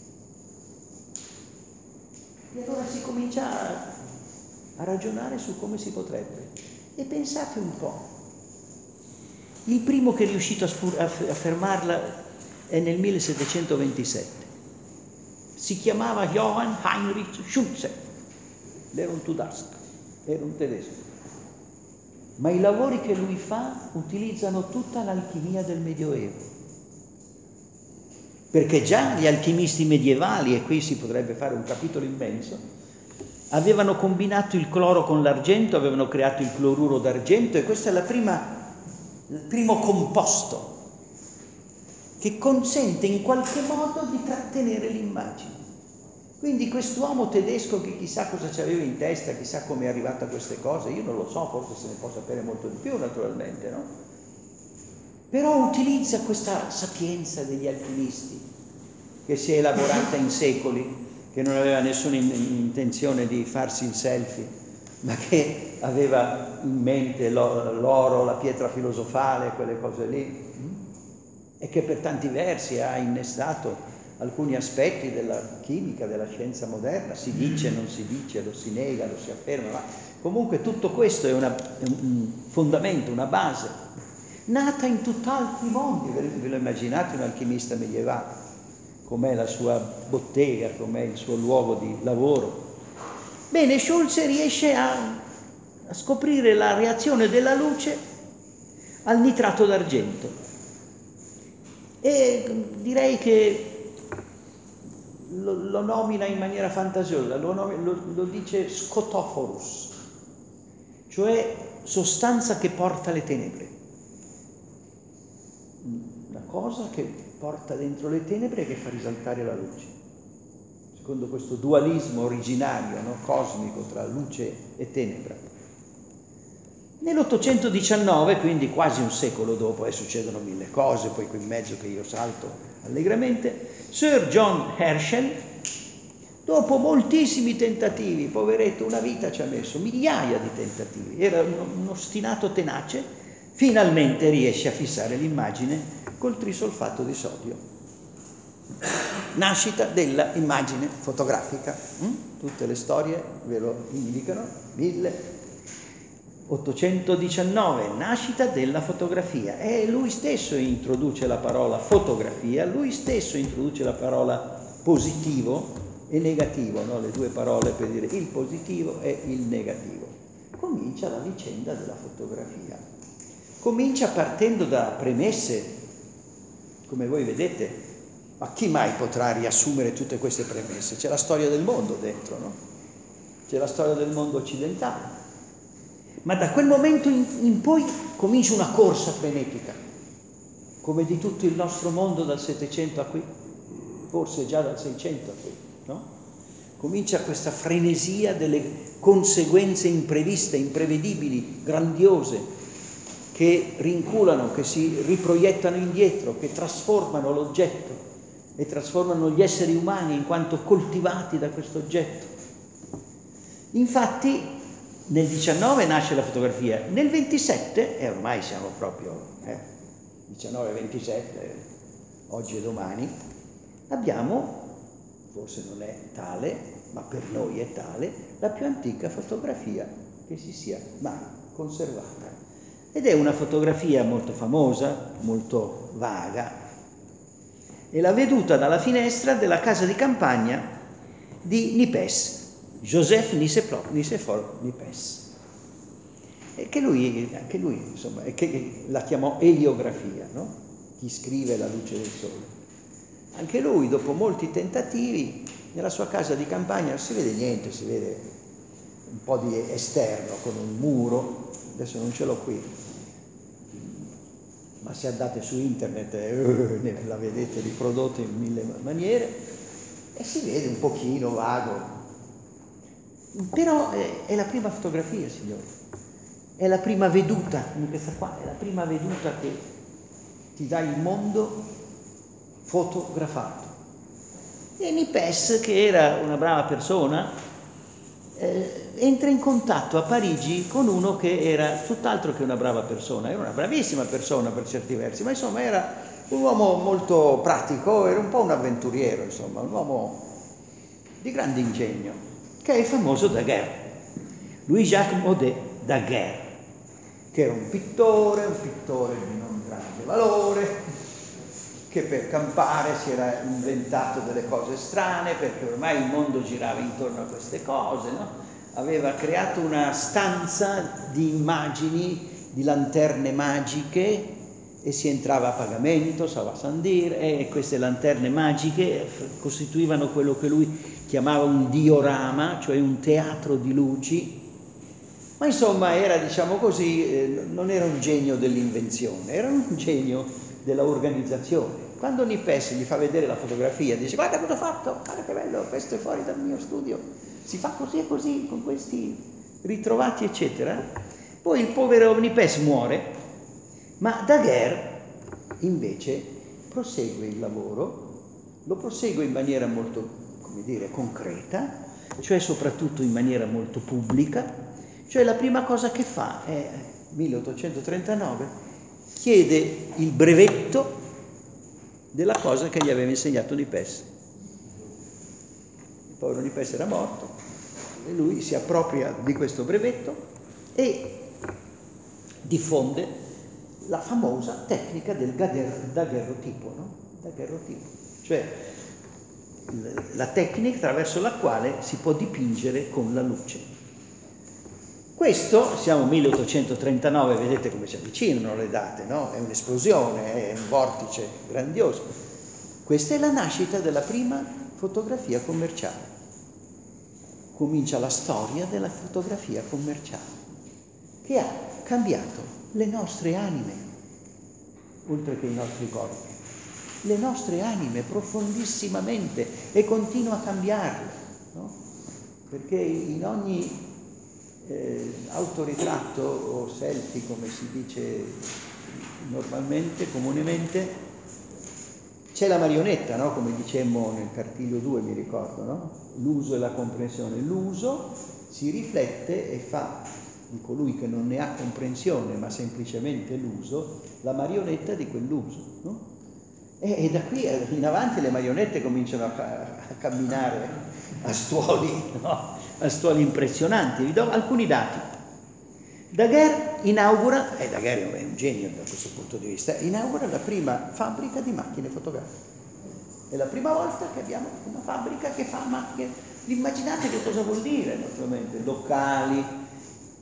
E allora si comincia a ragionare su come si potrebbe. E pensate un po'. Il primo che è riuscito a fermarla è nel 1727. Si chiamava Johann Heinrich Schulze. Era un tedesco. Era un tedesco. Ma i lavori che lui fa utilizzano tutta l'alchimia del Medioevo. Perché già gli alchimisti medievali, e qui si potrebbe fare un capitolo immenso, avevano combinato il cloro con l'argento, avevano creato il cloruro d'argento, e questo è il primo composto che consente in qualche modo di trattenere l'immagine. Quindi quest'uomo tedesco che chissà cosa ci aveva in testa, chissà come è arrivato a queste cose, io non lo so, forse se ne può sapere molto di più naturalmente, no? Però utilizza questa sapienza degli alchimisti che si è elaborata in secoli, che non aveva nessuna intenzione di farsi il selfie, ma che aveva in mente l'oro, la pietra filosofale, quelle cose lì, e che per tanti versi ha innestato alcuni aspetti della chimica, della scienza moderna. Si dice, non si dice, lo si nega, lo si afferma, ma comunque tutto questo è un fondamento, una base, nata in tutt'altri mondi. Ve lo immaginate un alchimista medievale? Com'è la sua bottega, com'è il suo luogo di lavoro. Bene, Schulze riesce a scoprire la reazione della luce al nitrato d'argento. E direi che lo nomina in maniera fantasiosa, lo dice scotophorus, cioè sostanza che porta le tenebre. Una cosa che porta dentro le tenebre e che fa risaltare la luce. Secondo questo dualismo originario, no? Cosmico tra luce e tenebra. Nell'819, quindi quasi un secolo dopo, succedono mille cose, poi qui in mezzo che io salto allegramente, Sir John Herschel, dopo moltissimi tentativi, poveretto, una vita ci ha messo, migliaia di tentativi, era un ostinato tenace, finalmente riesce a fissare l'immagine col trisolfato di sodio. Nascita della immagine fotografica. Tutte le storie ve lo indicano. 1819, nascita della fotografia. E lui stesso introduce la parola fotografia, lui stesso introduce la parola positivo e negativo, no? Le due parole per dire il positivo e il negativo. Comincia la vicenda della fotografia. comincia partendo da premesse, come voi vedete, ma chi mai potrà riassumere tutte queste premesse? C'è la storia del mondo dentro, no? C'è la storia del mondo occidentale. Ma da quel momento in poi comincia una corsa frenetica, come di tutto il nostro mondo dal 700 a qui, forse già dal 600 a qui, no? Comincia questa frenesia delle conseguenze impreviste, imprevedibili, grandiose, che rinculano, che si riproiettano indietro, che trasformano l'oggetto e trasformano gli esseri umani in quanto coltivati da questo oggetto. Infatti nel 19 nasce la fotografia, nel 27, e ormai siamo proprio 19-27, oggi e domani, abbiamo, forse non è tale, ma per noi è tale, la più antica fotografia che si sia mai conservata. Ed è una fotografia molto famosa, molto vaga, e l'ha veduta dalla finestra della casa di campagna di Niépce, Joseph Nicéphore Niépce, e che anche lui, insomma, che la chiamò eliografia, no? Chi scrive la luce del sole. Anche lui, dopo molti tentativi, nella sua casa di campagna non si vede niente, si vede un po' di esterno con un muro, adesso non ce l'ho qui, ma se andate su internet la vedete riprodotta in mille maniere, e si vede un pochino vago. Però è la prima fotografia, signori, è la prima veduta, questa qua è la prima veduta che ti dà il mondo fotografato. E Niépce, che era una brava persona, entra in contatto a Parigi con uno che era tutt'altro che una brava persona, era una bravissima persona per certi versi, ma insomma era un uomo molto pratico, era un po' un avventuriero, insomma, un uomo di grande ingegno, che è il famoso Daguerre, Louis-Jacques Naudet Daguerre, che era un pittore di non grande valore, che per campare si era inventato delle cose strane, perché ormai il mondo girava intorno a queste cose, no? Aveva creato una stanza di immagini, di lanterne magiche, e si entrava a pagamento, ça va sans dire, e queste lanterne magiche costituivano quello che lui chiamava un diorama, cioè un teatro di luci. Ma insomma era, diciamo così, non era un genio dell'invenzione, era un genio della organizzazione. Quando Niépce gli fa vedere la fotografia, dice: guarda cosa ho fatto, guarda che bello, questo è fuori dal mio studio, si fa così e così, con questi ritrovati eccetera. Poi il povero Niépce muore, ma Daguerre invece prosegue il lavoro, lo prosegue in maniera molto, come dire, concreta, cioè soprattutto in maniera molto pubblica. Cioè la prima cosa che fa è, 1839, chiede il brevetto della cosa che gli aveva insegnato Niépce. Il povero Niépce era morto e lui si appropria di questo brevetto e diffonde la famosa tecnica del daguerrotipo, no? Daguerrotipo, cioè la tecnica attraverso la quale si può dipingere con la luce. Questo, siamo 1839, vedete come si avvicinano le date, no? È un'esplosione, è un vortice grandioso. Questa è la nascita della prima fotografia commerciale. Comincia la storia della fotografia commerciale, che ha cambiato le nostre anime, oltre che i nostri corpi, le nostre anime profondissimamente, e continua a cambiarle, no? Perché in ogni autoritratto o selfie, come si dice normalmente, comunemente, c'è la marionetta, no? Come dicemmo nel Cartiglio 2, mi ricordo, no? L'uso e la comprensione. L'uso si riflette e fa di colui che non ne ha comprensione, ma semplicemente l'uso, la marionetta di quell'uso, no? E da qui in avanti le marionette cominciano a camminare a stuoli, no? A stuoli impressionanti. Vi do alcuni dati. Daguerre inaugura, Daguerre è un genio da questo punto di vista, inaugura la prima fabbrica di macchine fotografiche. È la prima volta che abbiamo una fabbrica che fa macchine. Immaginate che cosa vuol dire, naturalmente, locali,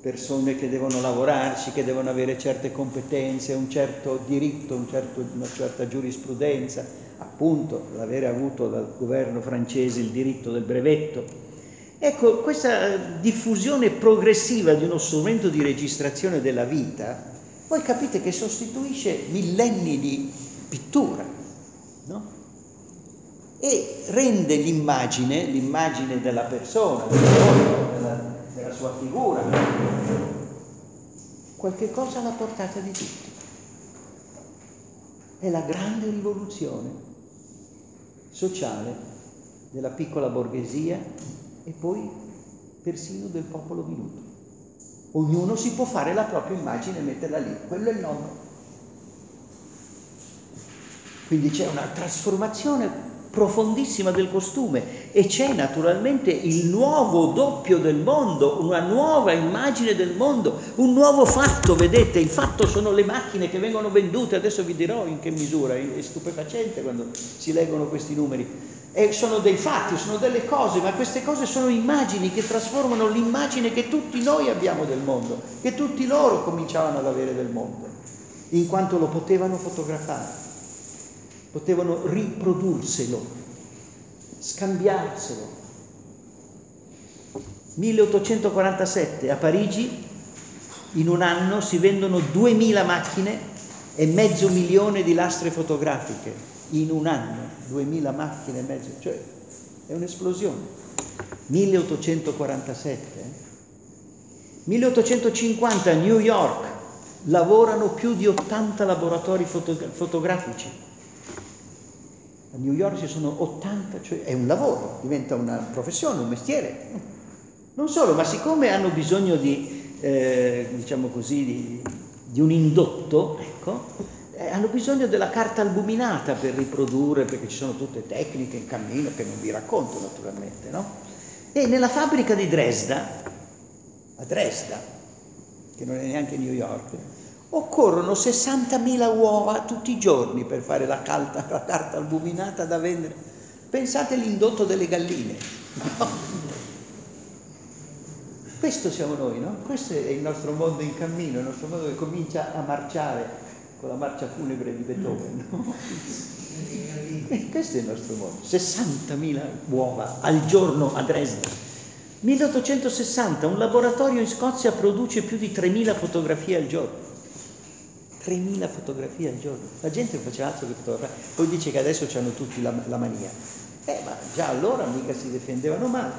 persone che devono lavorarci, che devono avere certe competenze, un certo diritto, una certa giurisprudenza, appunto l'avere avuto dal governo francese il diritto del brevetto. Ecco, questa diffusione progressiva di uno strumento di registrazione della vita, voi capite che sostituisce millenni di pittura, no? E rende l'immagine della persona, della sua figura, qualche cosa alla portata di tutti. È la grande rivoluzione sociale della piccola borghesia e poi persino del popolo minuto. Ognuno si può fare la propria immagine e metterla lì, quello è il nonno. Quindi c'è una trasformazione profondissima del costume e c'è naturalmente il nuovo doppio del mondo, una nuova immagine del mondo, un nuovo fatto. Vedete, il fatto sono le macchine che vengono vendute, adesso vi dirò in che misura, è stupefacente quando si leggono questi numeri, e sono dei fatti, sono delle cose, ma queste cose sono immagini che trasformano l'immagine che tutti noi abbiamo del mondo, che tutti loro cominciavano ad avere del mondo, in quanto lo potevano fotografare. Potevano riprodurselo, scambiarselo. 1847 a Parigi, in un anno si vendono 2000 macchine e 500.000 di lastre fotografiche. In un anno, 2000 macchine e mezzo, cioè è un'esplosione. 1847. 1850 a New York lavorano più di 80 laboratori fotografici. A New York ci sono 80, cioè è un lavoro, diventa una professione, un mestiere. Non solo, ma siccome hanno bisogno di, diciamo così, di un indotto, ecco, hanno bisogno della carta albuminata per riprodurre, perché ci sono tutte tecniche in cammino che non vi racconto naturalmente, no? E nella fabbrica di Dresda, a Dresda, che non è neanche New York, occorrono 60.000 uova tutti i giorni per fare la carta albuminata da vendere. Pensate all'indotto delle galline. No? Questo siamo noi, no? Questo è il nostro mondo in cammino, il nostro mondo che comincia a marciare con la marcia funebre di Beethoven. No? Questo è il nostro mondo. 60.000 uova al giorno a Dresda. 1860, un laboratorio in Scozia produce più di 3.000 fotografie al giorno. 3.000 fotografie al giorno. La gente non faceva altro che fotografare. Poi dice che adesso hanno tutti la mania. Ma già allora mica si difendevano male.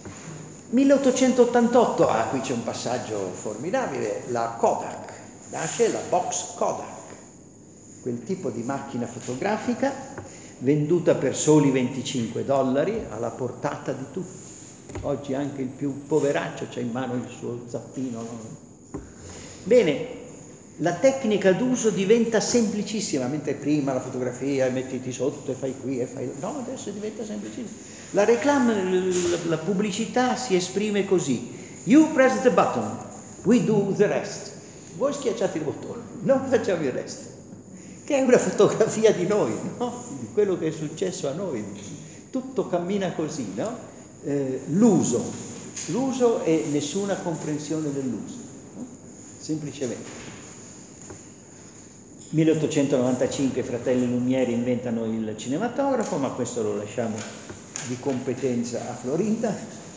1888, qui c'è un passaggio formidabile, la Kodak. Nasce la Box Kodak, quel tipo di macchina fotografica venduta per soli $25, alla portata di tutti. Oggi anche il più poveraccio c'ha in mano il suo zappino. No? Bene. La tecnica d'uso diventa semplicissima, mentre prima la fotografia mettiti sotto e fai qui e fai là. No, adesso diventa semplicissima. La reclame, la pubblicità si esprime così: you press the button, we do the rest. Voi schiacciate il bottone, noi facciamo il resto. Che è una fotografia di noi, no? Di quello che è successo a noi. Tutto cammina così, no? L'uso e nessuna comprensione dell'uso, no? Semplicemente. 1895 i fratelli Lumière inventano il cinematografo, ma questo lo lasciamo di competenza a Florinda.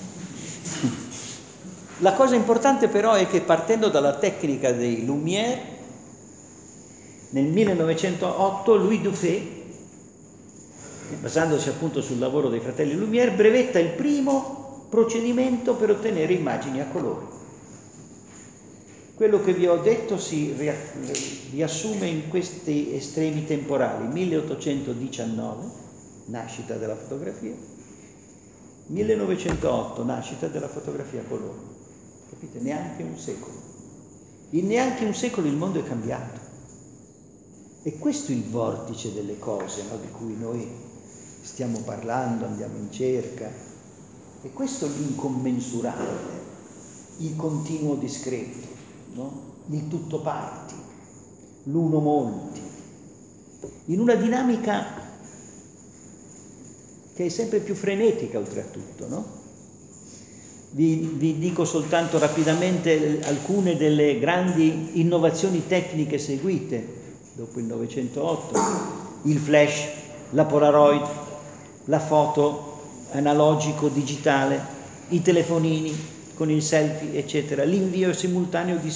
La cosa importante però è che, partendo dalla tecnica dei Lumière, nel 1908 Louis Dufay, basandosi appunto sul lavoro dei fratelli Lumière, brevetta il primo procedimento per ottenere immagini a colori. Quello che vi ho detto si riassume in questi estremi temporali: 1819, nascita della fotografia, 1908, nascita della fotografia a colori. Capite? Neanche un secolo. In neanche un secolo il mondo è cambiato. E questo è il vortice delle cose, no? Di cui noi stiamo parlando, andiamo in cerca. E questo è l'incommensurabile, il continuo discreto. No? Il tutto parti, l'uno molti, in una dinamica che è sempre più frenetica oltretutto, no? Vi dico soltanto rapidamente alcune delle grandi innovazioni tecniche seguite dopo il 908: il flash, la Polaroid, la foto analogico digitale, i telefonini con il selfie, eccetera, l'invio simultaneo di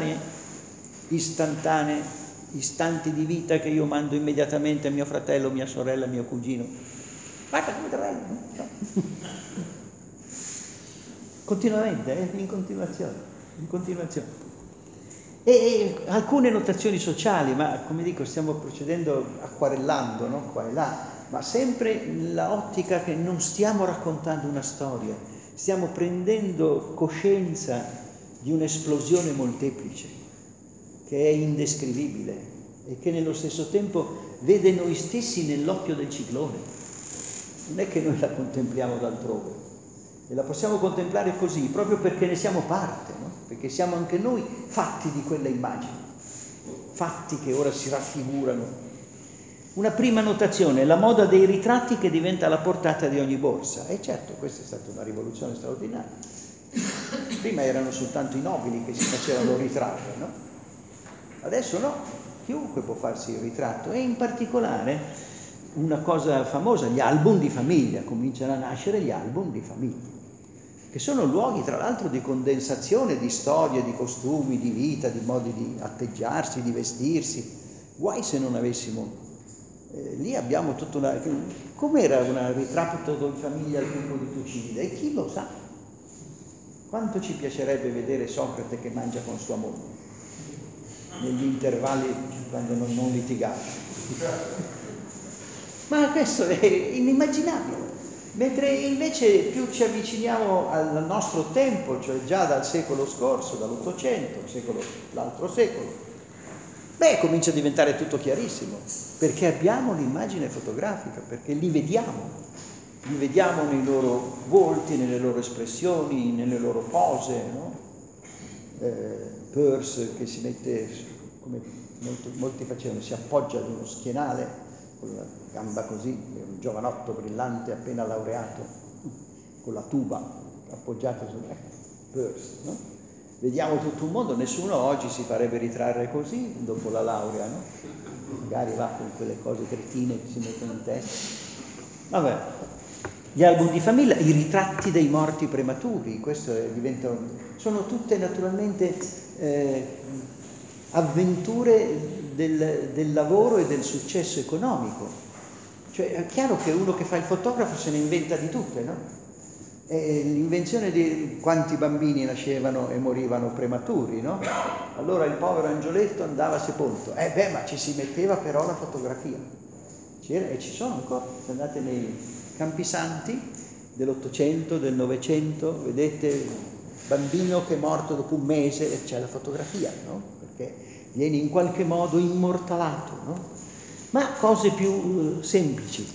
istanti di vita che io mando immediatamente a mio fratello, mia sorella, mio cugino. Guarda come bello, no? Continuamente, in continuazione. E alcune notazioni sociali, ma come dico, stiamo procedendo acquarellando, no? Qua e là, ma sempre nella ottica che non stiamo raccontando una storia, stiamo prendendo coscienza di un'esplosione molteplice, che è indescrivibile e che nello stesso tempo vede noi stessi nell'occhio del ciclone. Non è che noi la contempliamo d'altrove, e la possiamo contemplare così proprio perché ne siamo parte, no? Perché siamo anche noi fatti di quelle immagini, fatti che ora si raffigurano. Una prima notazione: la moda dei ritratti che diventa alla portata di ogni borsa. E certo, questa è stata una rivoluzione straordinaria. Prima erano soltanto i nobili che si facevano ritrarre, no? Adesso no, chiunque può farsi il ritratto, e in particolare una cosa famosa, gli album di famiglia. Cominciano a nascere gli album di famiglia, che sono luoghi tra l'altro di condensazione di storie, di costumi, di vita, di modi di atteggiarsi, di vestirsi. Guai se non avessimo lì abbiamo tutta una... Com'era un ritratto di famiglia al tempo di Tucidide? E chi lo sa? Quanto ci piacerebbe vedere Socrate che mangia con sua moglie negli intervalli quando non litigava. Ma questo è inimmaginabile. Mentre invece più ci avviciniamo al nostro tempo, cioè già dal secolo scorso, dall'800, l'altro secolo, comincia a diventare tutto chiarissimo, perché abbiamo l'immagine fotografica, perché li vediamo nei loro volti, nelle loro espressioni, nelle loro pose, no? Peirce che si mette, come molti facevano, si appoggia ad uno schienale con la gamba così, un giovanotto brillante appena laureato, con la tuba appoggiata su Peirce, no? Vediamo tutto un mondo, nessuno oggi si farebbe ritrarre così dopo la laurea, no? Magari va con quelle cose cretine che si mettono in testa. Vabbè, gli album di famiglia, i ritratti dei morti prematuri, questo sono tutte naturalmente avventure del lavoro e del successo economico. Cioè è chiaro che uno che fa il fotografo se ne inventa di tutte, no? E l'invenzione di quanti bambini nascevano e morivano prematuri, no? Allora il povero angioletto andava sepolto. Ma ci si metteva però la fotografia. C'era, e ci sono ancora, se andate nei Campisanti dell'800, del 900, vedete bambino che è morto dopo un mese e c'è la fotografia, no? Perché viene in qualche modo immortalato, no? Ma cose più semplici.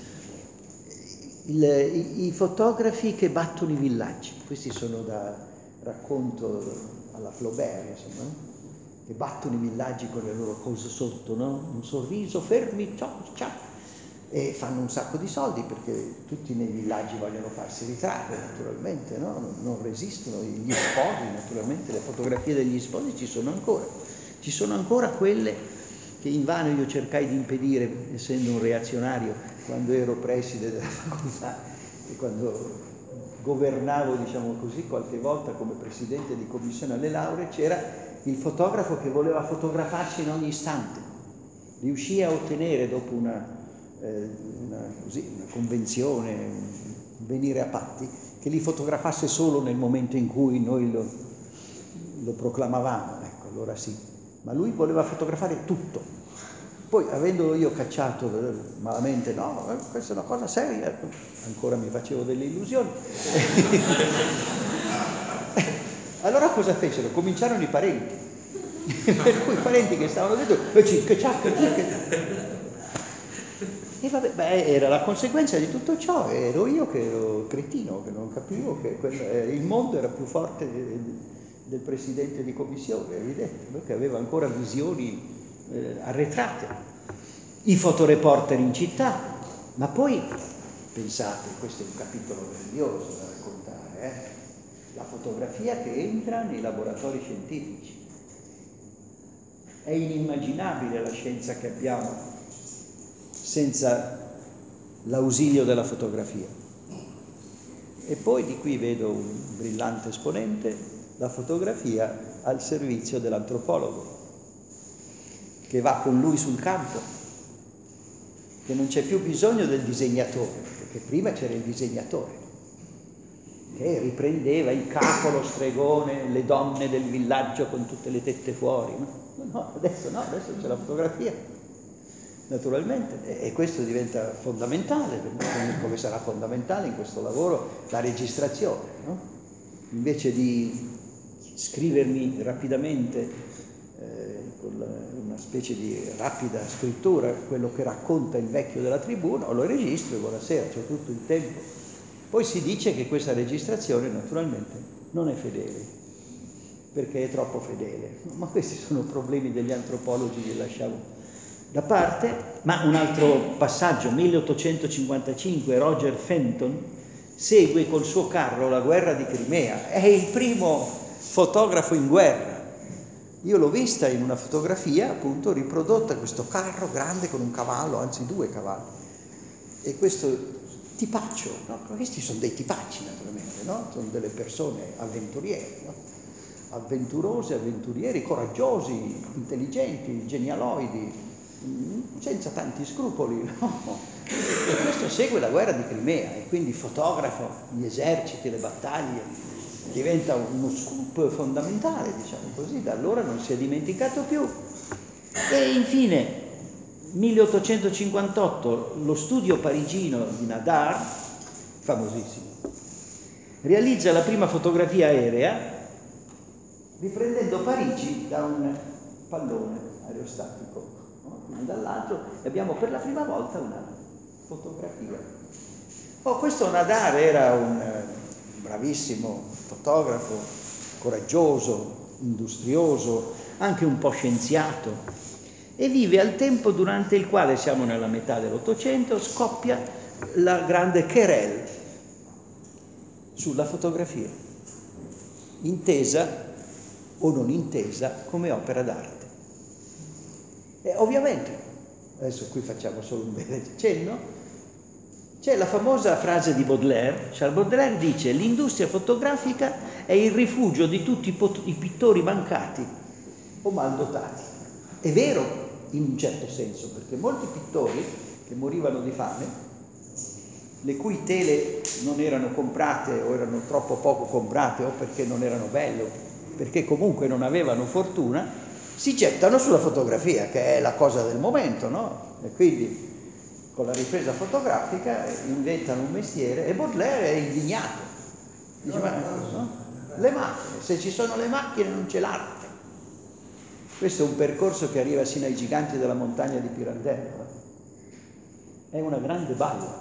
I fotografi che battono i villaggi, questi sono da racconto alla Flaubert, insomma, no? Che battono i villaggi con le loro cose sotto, no? Un sorriso, fermi, ciao, ciao, e fanno un sacco di soldi perché tutti nei villaggi vogliono farsi ritrarre, naturalmente, no? Non resistono. Gli sposi, naturalmente, le fotografie degli sposi ci sono ancora quelle che invano io cercai di impedire, essendo un reazionario, quando ero preside della facoltà e quando governavo, diciamo così, qualche volta come presidente di commissione alle lauree, c'era il fotografo che voleva fotografarsi in ogni istante. Riuscì a ottenere, dopo una convenzione, un venire a patti, che li fotografasse solo nel momento in cui noi lo proclamavamo, ecco, allora sì. Ma lui voleva fotografare tutto. Poi, avendo io cacciato malamente, no, questa è una cosa seria, ancora mi facevo delle illusioni. Allora cosa fecero? Cominciarono i parenti. Per cui i parenti che stavano dentro, e vabbè, era la conseguenza di tutto ciò. Ero io che ero cretino, che non capivo che il mondo era più forte del presidente di commissione, evidente, perché aveva ancora visioni arretrate. I fotoreporter in città, ma poi pensate, questo è un capitolo grandioso da raccontare, la fotografia che entra nei laboratori scientifici. È inimmaginabile la scienza che abbiamo senza l'ausilio della fotografia. E poi di qui vedo un brillante esponente, la fotografia al servizio dell'antropologo, che va con lui sul campo, che non c'è più bisogno del disegnatore, perché prima c'era il disegnatore, che riprendeva il capo, lo stregone, le donne del villaggio con tutte le tette fuori. No, adesso c'è la fotografia, naturalmente, e questo diventa fondamentale, come sarà fondamentale in questo lavoro la registrazione, no? Invece di scrivermi rapidamente con una specie di rapida scrittura quello che racconta il vecchio della tribù, lo registro e buonasera, c'è tutto il tempo. Poi si dice che questa registrazione naturalmente non è fedele, perché è troppo fedele. Ma questi sono problemi degli antropologi, li lasciamo da parte. Ma un altro passaggio, 1855, Roger Fenton segue col suo carro la guerra di Crimea, è il primo fotografo in guerra. Io l'ho vista in una fotografia, appunto, riprodotta, questo carro grande con un cavallo, anzi 2 cavalli, e questo tipaccio, no? Questi sono dei tipacci naturalmente, no? Sono delle persone avventuriere, no? Avventurose, avventurieri, coraggiosi, intelligenti, genialoidi, senza tanti scrupoli, no? E questo segue la guerra di Crimea e quindi fotografa gli eserciti, le battaglie, diventa uno scoop fondamentale, diciamo così, da allora non si è dimenticato più. E infine 1858 lo studio parigino di Nadar, famosissimo, realizza la prima fotografia aerea riprendendo Parigi da un pallone aerostatico, no? Dall'altro, e abbiamo per la prima volta una fotografia. Questo Nadar era un bravissimo fotografo, coraggioso, industrioso, anche un po' scienziato, e vive al tempo durante il quale, siamo nella metà dell'Ottocento, scoppia la grande querelle sulla fotografia, intesa o non intesa come opera d'arte. E ovviamente, adesso qui facciamo solo un breve cenno, c'è la famosa frase di Baudelaire. Charles Baudelaire dice: l'industria fotografica è il rifugio di tutti i pittori mancati o maldotati. È vero in un certo senso, perché molti pittori che morivano di fame, le cui tele non erano comprate o erano troppo poco comprate o perché non erano belle o perché comunque non avevano fortuna, si gettano sulla fotografia, che è la cosa del momento, no? E quindi con la ripresa fotografica inventano un mestiere, e Baudelaire è indignato. Dice, no? Le macchine, se ci sono le macchine non c'è l'arte. Questo è un percorso che arriva sino ai giganti della montagna di Pirandello. È una grande balla,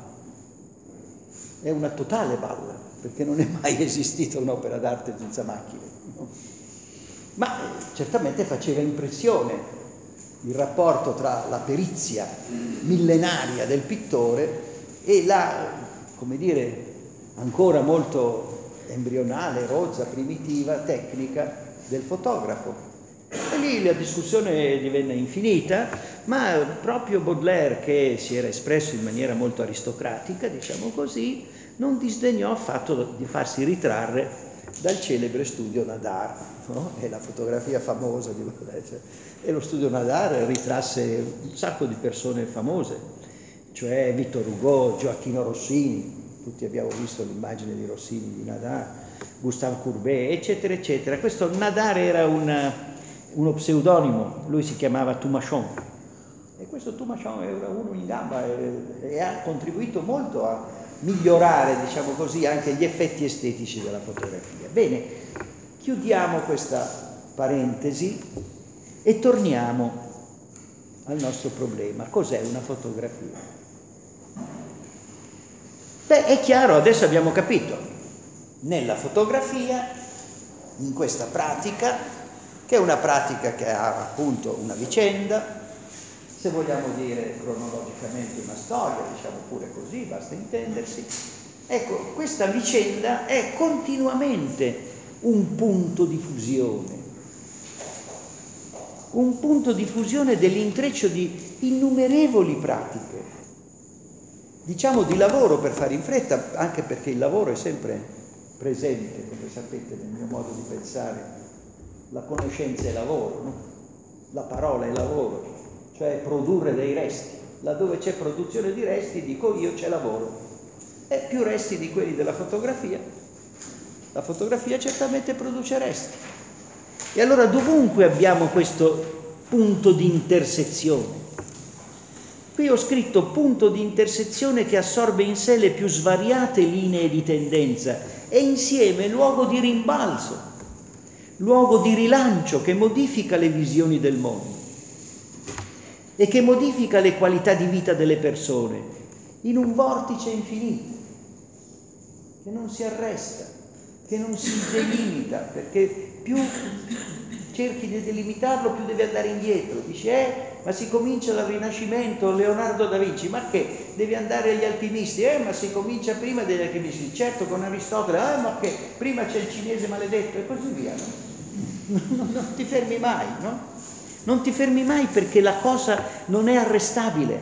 è una totale balla, perché non è mai esistita un'opera d'arte senza macchine, no? Ma certamente faceva impressione il rapporto tra la perizia millenaria del pittore e la, come dire, ancora molto embrionale, rozza, primitiva tecnica del fotografo. E lì la discussione divenne infinita, ma proprio Baudelaire, che si era espresso in maniera molto aristocratica, diciamo così, non disdegnò affatto di farsi ritrarre dal celebre studio Nadar, no? È la fotografia famosa di Baudelaire. E lo studio Nadar ritrasse un sacco di persone famose, cioè Victor Hugo, Gioacchino Rossini, tutti abbiamo visto l'immagine di Rossini di Nadar, Gustave Courbet, eccetera, eccetera. Questo Nadar era uno pseudonimo, lui si chiamava Tumachon, e questo Tumachon era uno in gamba e ha contribuito molto a migliorare, diciamo così, anche gli effetti estetici della fotografia. Bene, chiudiamo questa parentesi e torniamo al nostro problema. Cos'è una fotografia? Beh, è chiaro, adesso abbiamo capito. Nella fotografia, in questa pratica, che è una pratica che ha appunto una vicenda, se vogliamo dire cronologicamente una storia, diciamo pure così, basta intendersi. Ecco, questa vicenda è continuamente un punto di fusione. Un punto di fusione dell'intreccio di innumerevoli pratiche. Diciamo di lavoro per fare in fretta, anche perché il lavoro è sempre presente, come sapete nel mio modo di pensare. La conoscenza è lavoro, no? La parola è lavoro, cioè produrre dei resti. Laddove c'è produzione di resti, dico io, c'è lavoro. E più resti di quelli della fotografia. La fotografia certamente produce resti. E allora dovunque abbiamo questo punto di intersezione. Qui ho scritto punto di intersezione che assorbe in sé le più svariate linee di tendenza e insieme luogo di rimbalzo, luogo di rilancio che modifica le visioni del mondo e che modifica le qualità di vita delle persone in un vortice infinito che non si arresta, che non si delimita, perché più cerchi di delimitarlo più devi andare indietro. Dici, ma si comincia dal Rinascimento, Leonardo da Vinci, ma che? Devi andare agli alchimisti, ma si comincia prima degli alchimisti, certo con Aristotele, ma che? Prima c'è il cinese maledetto e così via, no? Non ti fermi mai, no? Non ti fermi mai perché la cosa non è arrestabile.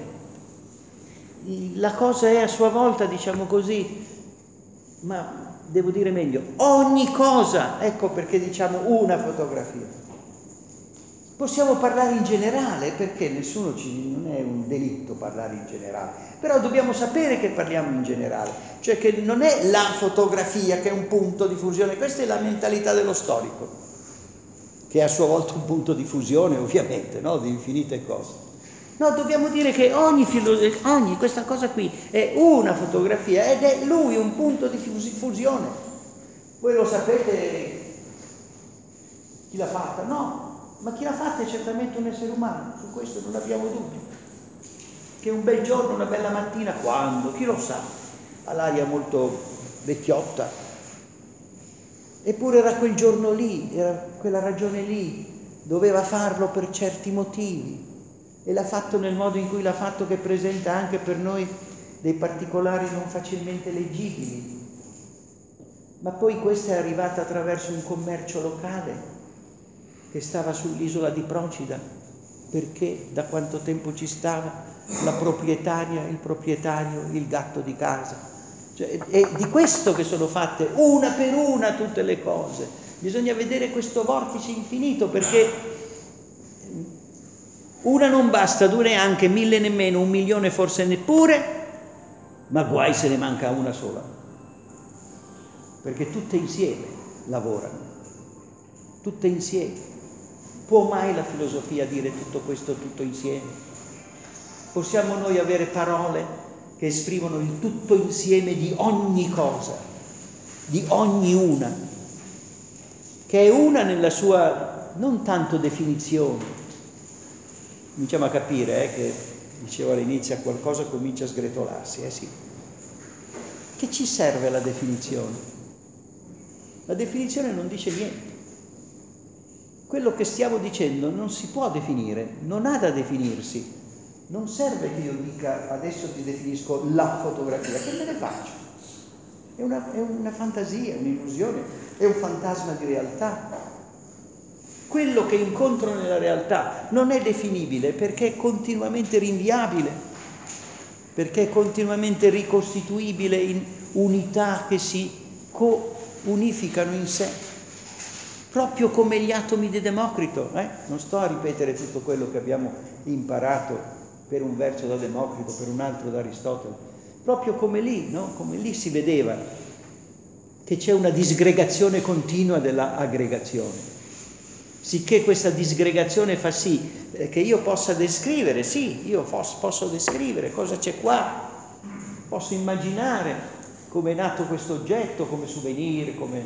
La cosa è a sua volta, diciamo così, ma devo dire meglio, ogni cosa, ecco perché diciamo una fotografia. Possiamo parlare in generale, perché non è un delitto parlare in generale, però dobbiamo sapere che parliamo in generale, cioè che non è la fotografia che è un punto di fusione, questa è la mentalità dello storico, che è a sua volta un punto di fusione, ovviamente, no? Di infinite cose. No, dobbiamo dire che ogni questa cosa qui è una fotografia ed è lui un punto di fusione. Voi lo sapete chi l'ha fatta? No, ma chi l'ha fatta è certamente un essere umano, su questo non abbiamo dubbio. Che un bel giorno, una bella mattina, quando? Chi lo sa? Ha l'aria molto vecchiotta. Eppure era quel giorno lì, era quella ragione lì, doveva farlo per certi motivi. E l'ha fatto nel modo in cui l'ha fatto, che presenta anche per noi dei particolari non facilmente leggibili. Ma poi questa è arrivata attraverso un commercio locale che stava sull'isola di Procida, perché da quanto tempo ci stava la proprietaria, il proprietario, il gatto di casa. Cioè, è di questo che sono fatte una per una tutte le cose. Bisogna vedere questo vortice infinito, perché una non basta, due neanche, 1000 nemmeno, 1 milione forse neppure, ma guai se ne manca una sola, perché tutte insieme lavorano, tutte insieme. Può mai la filosofia dire tutto questo tutto insieme? Possiamo noi avere parole che esprimono il tutto insieme di ogni cosa, di ogni una, che è una nella sua non tanto definizione. Cominciamo a capire che, dicevo all'inizio, qualcosa comincia a sgretolarsi, sì. Che ci serve la definizione? La definizione non dice niente. Quello che stiamo dicendo non si può definire, non ha da definirsi. Non serve che io dica adesso ti definisco la fotografia, che me ne faccio? È una fantasia, un'illusione, è un fantasma di realtà. Quello che incontro nella realtà non è definibile perché è continuamente rinviabile, perché è continuamente ricostituibile in unità che si co-unificano in sé, proprio come gli atomi di Democrito. Non sto a ripetere tutto quello che abbiamo imparato per un verso da Democrito, per un altro da Aristotele, proprio come lì, no? Come lì si vedeva che c'è una disgregazione continua della aggregazione. Sicché questa disgregazione fa sì che io possa descrivere, sì, io posso descrivere cosa c'è qua, posso immaginare come è nato questo oggetto, come souvenir, come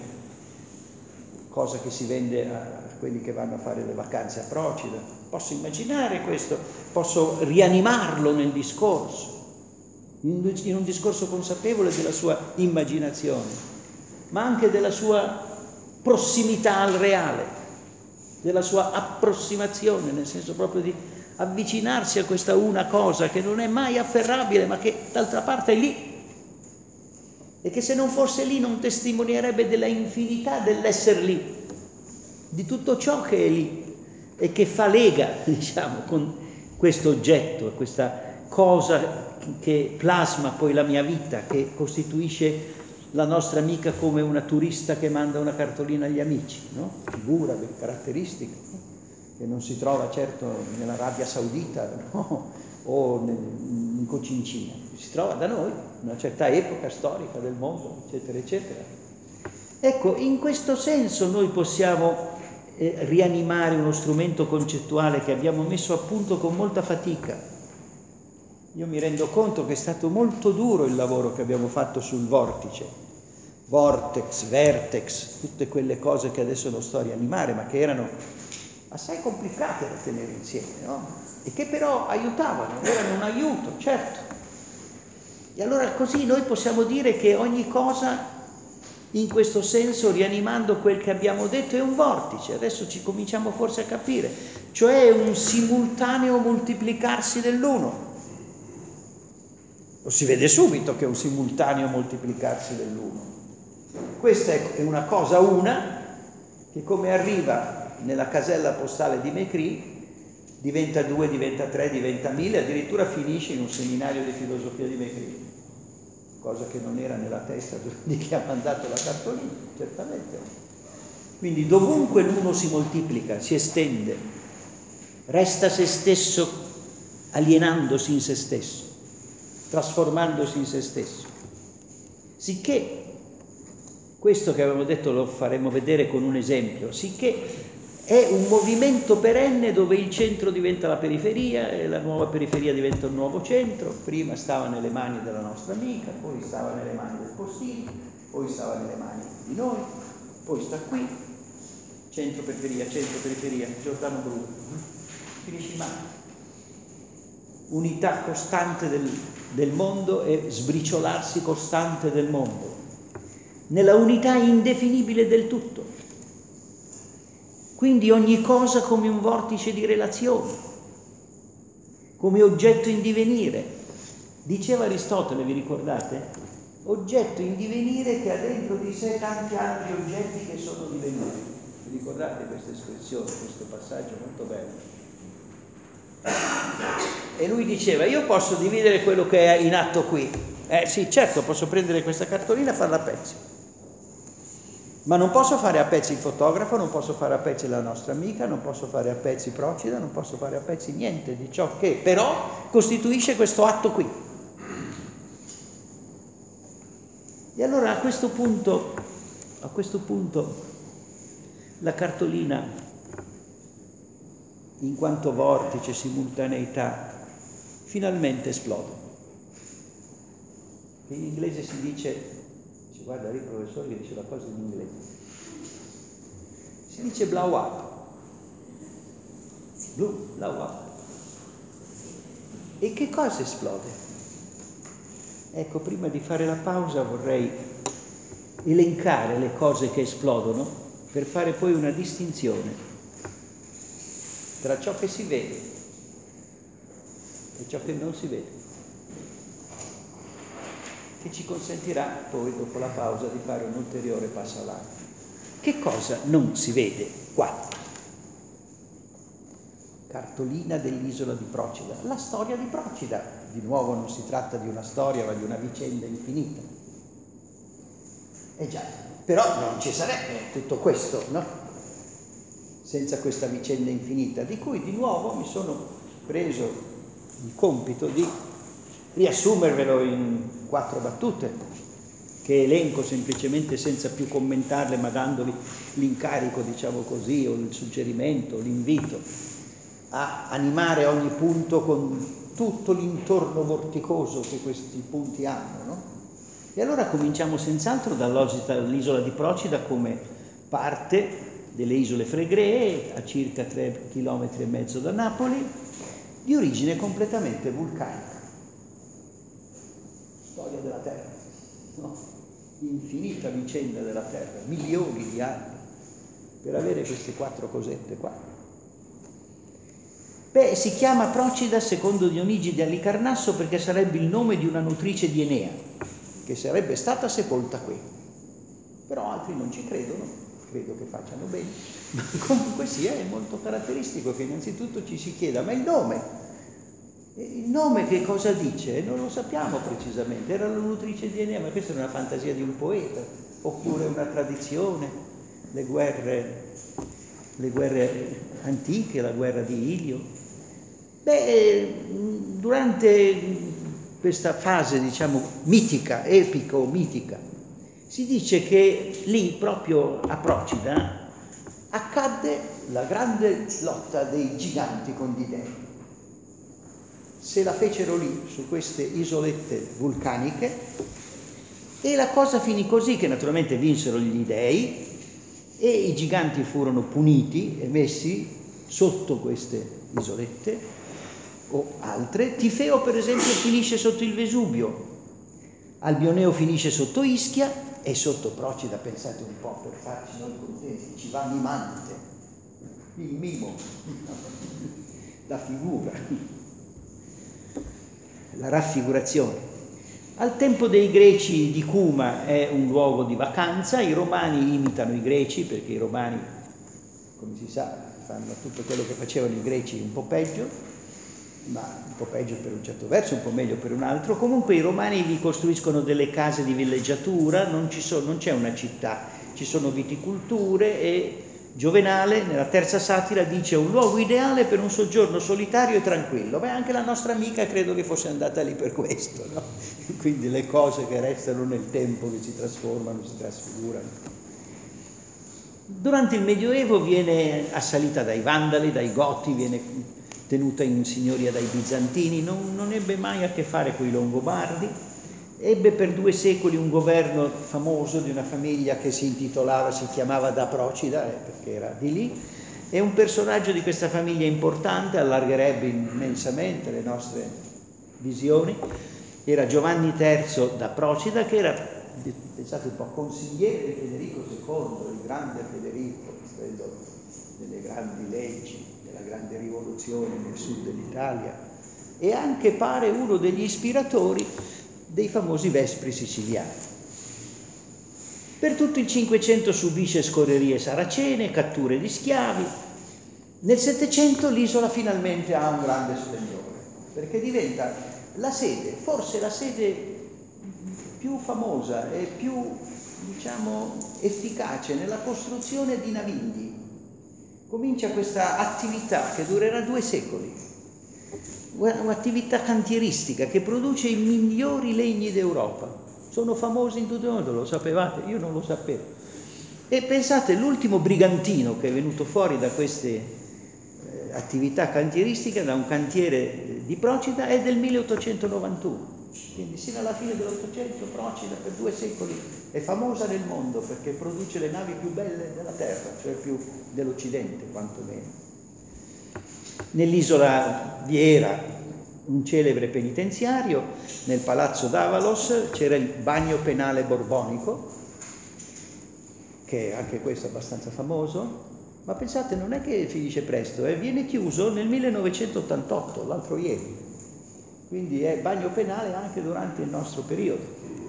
cosa che si vende a quelli che vanno a fare le vacanze a Procida. Posso immaginare questo, posso rianimarlo nel discorso, in un discorso consapevole della sua immaginazione, ma anche della sua prossimità al reale, della sua approssimazione, nel senso proprio di avvicinarsi a questa una cosa che non è mai afferrabile, ma che d'altra parte è lì e che se non fosse lì non testimonierebbe della infinità dell'essere lì, di tutto ciò che è lì e che fa lega, diciamo, con questo oggetto, questa cosa che plasma poi la mia vita, che costituisce la nostra amica come una turista che manda una cartolina agli amici, no? Figura, caratteristica, no? Che non si trova certo nell'Arabia Saudita, no? O in Cocincina, si trova da noi, in una certa epoca storica del mondo, eccetera, eccetera. Ecco, in questo senso noi possiamo rianimare uno strumento concettuale che abbiamo messo a punto con molta fatica. Io mi rendo conto che è stato molto duro il lavoro che abbiamo fatto sul vortice, vortex, vertex, tutte quelle cose che adesso non sto a rianimare, ma che erano assai complicate da tenere insieme, no? E che però aiutavano, erano un aiuto, certo. E allora così noi possiamo dire che ogni cosa, in questo senso, rianimando quel che abbiamo detto, è un vortice. Adesso ci cominciamo forse a capire, cioè un simultaneo moltiplicarsi dell'uno. Lo si vede subito che è un simultaneo moltiplicarsi dell'uno. Questa è una cosa una che, come arriva nella casella postale di Mecri, diventa 2, diventa 3, diventa 1000, addirittura finisce in un seminario di filosofia di Mecri, cosa che non era nella testa di chi ha mandato la cartolina, certamente. Quindi dovunque l'uno si moltiplica, si estende, resta se stesso alienandosi in se stesso, trasformandosi in se stesso. Sicché, questo che avevamo detto lo faremo vedere con un esempio, sicché è un movimento perenne dove il centro diventa la periferia e la nuova periferia diventa un nuovo centro. Prima stava nelle mani della nostra amica, poi stava nelle mani del postino, poi stava nelle mani di noi, poi sta qui, centro, periferia, Giordano Bruno, finisci mai. Unità costante del mondo e sbriciolarsi costante del mondo, nella unità indefinibile del tutto. Quindi ogni cosa come un vortice di relazioni, come oggetto in divenire. Diceva Aristotele, vi ricordate? Oggetto in divenire che ha dentro di sé tanti altri oggetti che sono divenuti. Vi ricordate questa espressione, questo passaggio molto bello? E lui diceva, io posso dividere quello che è in atto qui. Sì, certo, posso prendere questa cartolina e farla a pezzi. Ma non posso fare a pezzi il fotografo, non posso fare a pezzi la nostra amica, non posso fare a pezzi Procida, non posso fare a pezzi niente di ciò che però costituisce questo atto qui. E allora a questo punto la cartolina, in quanto vortice, simultaneità, finalmente esplode. In inglese si dice, guarda lì il professore che dice la cosa in inglese, si dice blow up, blow up. E che cosa esplode? Ecco, prima di fare la pausa vorrei elencare le cose che esplodono per fare poi una distinzione tra ciò che si vede e ciò che non si vede, che ci consentirà poi, dopo la pausa, di fare un ulteriore passo avanti. Che cosa non si vede qua? Cartolina dell'isola di Procida. La storia di Procida. Di nuovo non si tratta di una storia, ma di una vicenda infinita. Già, però non ci sarebbe tutto questo, no? Senza questa vicenda infinita, di cui di nuovo mi sono preso il compito di riassumervelo in 4 battute, che elenco semplicemente senza più commentarle, ma dandovi l'incarico, diciamo così, o il suggerimento, l'invito a animare ogni punto con tutto l'intorno vorticoso che questi punti hanno, no? E allora cominciamo senz'altro dall'isola di Procida come parte delle isole Flegree, a circa 3,5 chilometri da Napoli, di origine completamente vulcanica. Storia della Terra, no? Infinita vicenda della Terra, milioni di anni per avere queste 4 cosette qua. Si chiama Procida secondo Dionigi di Alicarnasso perché sarebbe il nome di una nutrice di Enea. che sarebbe stata sepolta qui. Però altri non ci credono, credo che facciano bene, ma comunque sia è molto caratteristico che innanzitutto ci si chieda, ma il nome che cosa dice? Non lo sappiamo precisamente, era la nutrice di Enea, ma questa è una fantasia di un poeta, oppure una tradizione, le guerre antiche, la guerra di Ilio. Durante questa fase, diciamo, mitica, epico-mitica, si dice che lì, proprio a Procida, accadde la grande lotta dei giganti con gli dei. Se la fecero lì, su queste isolette vulcaniche, e la cosa finì così, che naturalmente vinsero gli dei, e i giganti furono puniti e messi sotto queste isolette, o altre. Tifeo, per esempio, finisce sotto il Vesuvio, Albioneo finisce sotto Ischia, e sotto Procida, pensate un po', per farci noi contenti, ci va Mimante, il mimo, la figura, la raffigurazione. Al tempo dei Greci di Cuma è un luogo di vacanza, i Romani imitano i Greci, perché i Romani, come si sa, fanno tutto quello che facevano i Greci un po' peggio, ma un po' peggio per un certo verso, un po' meglio per un altro. Comunque i Romani vi costruiscono delle case di villeggiatura, non c'è una città, ci sono viticolture, e Giovenale, nella terza satira, dice un luogo ideale per un soggiorno solitario e tranquillo. Beh, anche la nostra amica credo che fosse andata lì per questo, no? Quindi le cose che restano nel tempo, che si trasformano, si trasfigurano. Durante il Medioevo viene assalita dai Vandali, dai Goti, viene tenuta in signoria dai Bizantini, non ebbe mai a che fare con i Longobardi, ebbe per 2 secoli un governo famoso di una famiglia che si chiamava da Procida, perché era di lì, e un personaggio di questa famiglia importante, allargherebbe immensamente le nostre visioni, era Giovanni III da Procida, che era, pensate un po', consigliere di Federico II, il grande Federico, quello delle grandi leggi, della grande rivoluzione nel sud dell'Italia, e anche pare uno degli ispiratori dei famosi Vespri siciliani. Per tutto il Cinquecento subisce scorrerie saracene, catture di schiavi. Nel Settecento l'isola finalmente ha un grande splendore, perché diventa la sede, forse la sede più famosa e più, diciamo, efficace nella costruzione di navigli. Comincia questa attività che durerà 2 secoli, un'attività cantieristica che produce i migliori legni d'Europa. Sono famosi in tutto il mondo, lo sapevate? Io non lo sapevo. E pensate, l'ultimo brigantino che è venuto fuori da queste attività cantieristiche, da un cantiere di Procida, è del 1891. Quindi sino alla fine dell'Ottocento Procida per 2 secoli è famosa nel mondo perché produce le navi più belle della terra, cioè più dell'Occidente quantomeno. Nell'isola vi era un celebre penitenziario, nel palazzo d'Avalos c'era il bagno penale borbonico, che anche questo è abbastanza famoso, ma pensate, non è che finisce presto, viene chiuso nel 1988, l'altro ieri. Quindi è bagno penale anche durante il nostro periodo.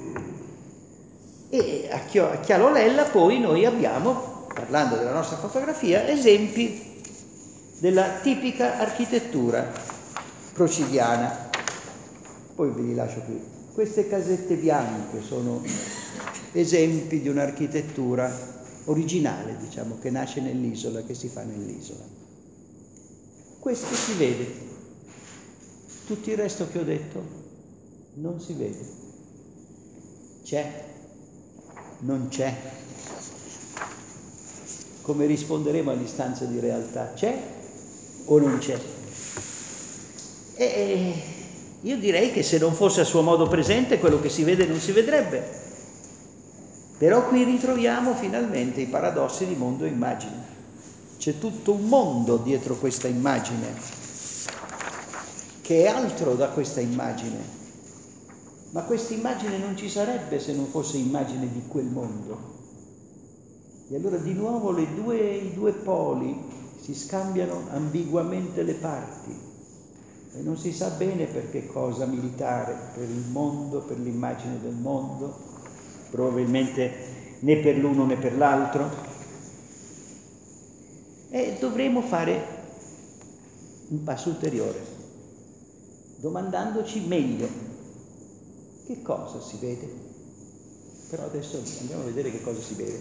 E a Chialolella poi noi abbiamo, parlando della nostra fotografia, esempi della tipica architettura procidiana. Poi ve li lascio qui. Queste casette bianche sono esempi di un'architettura originale, diciamo, che nasce nell'isola, che si fa nell'isola. Questo si vede. Tutto il resto che ho detto non si vede. C'è? Non c'è? Come risponderemo all'istanza di realtà? C'è o non c'è? E io direi che se non fosse a suo modo presente, quello che si vede non si vedrebbe. Però qui ritroviamo finalmente i paradossi di mondo e immagine. C'è tutto un mondo dietro questa immagine, che è altro da questa immagine, ma questa immagine non ci sarebbe se non fosse immagine di quel mondo. E allora di nuovo i due poli si scambiano ambiguamente le parti. e non si sa bene per che cosa militare, per il mondo, per l'immagine del mondo, probabilmente né per l'uno né per l'altro. E dovremo fare un passo ulteriore, domandandoci meglio che cosa si vede. Però adesso andiamo a vedere che cosa si vede.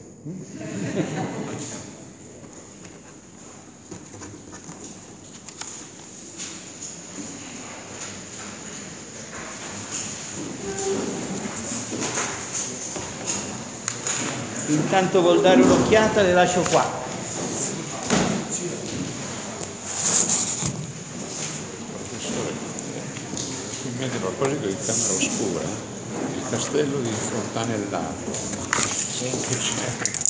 Intanto vuol dare un'occhiata, le lascio qua. Professore, qui in mezzo a proposito di camera oscura, il castello di Fontanellaro, che c'è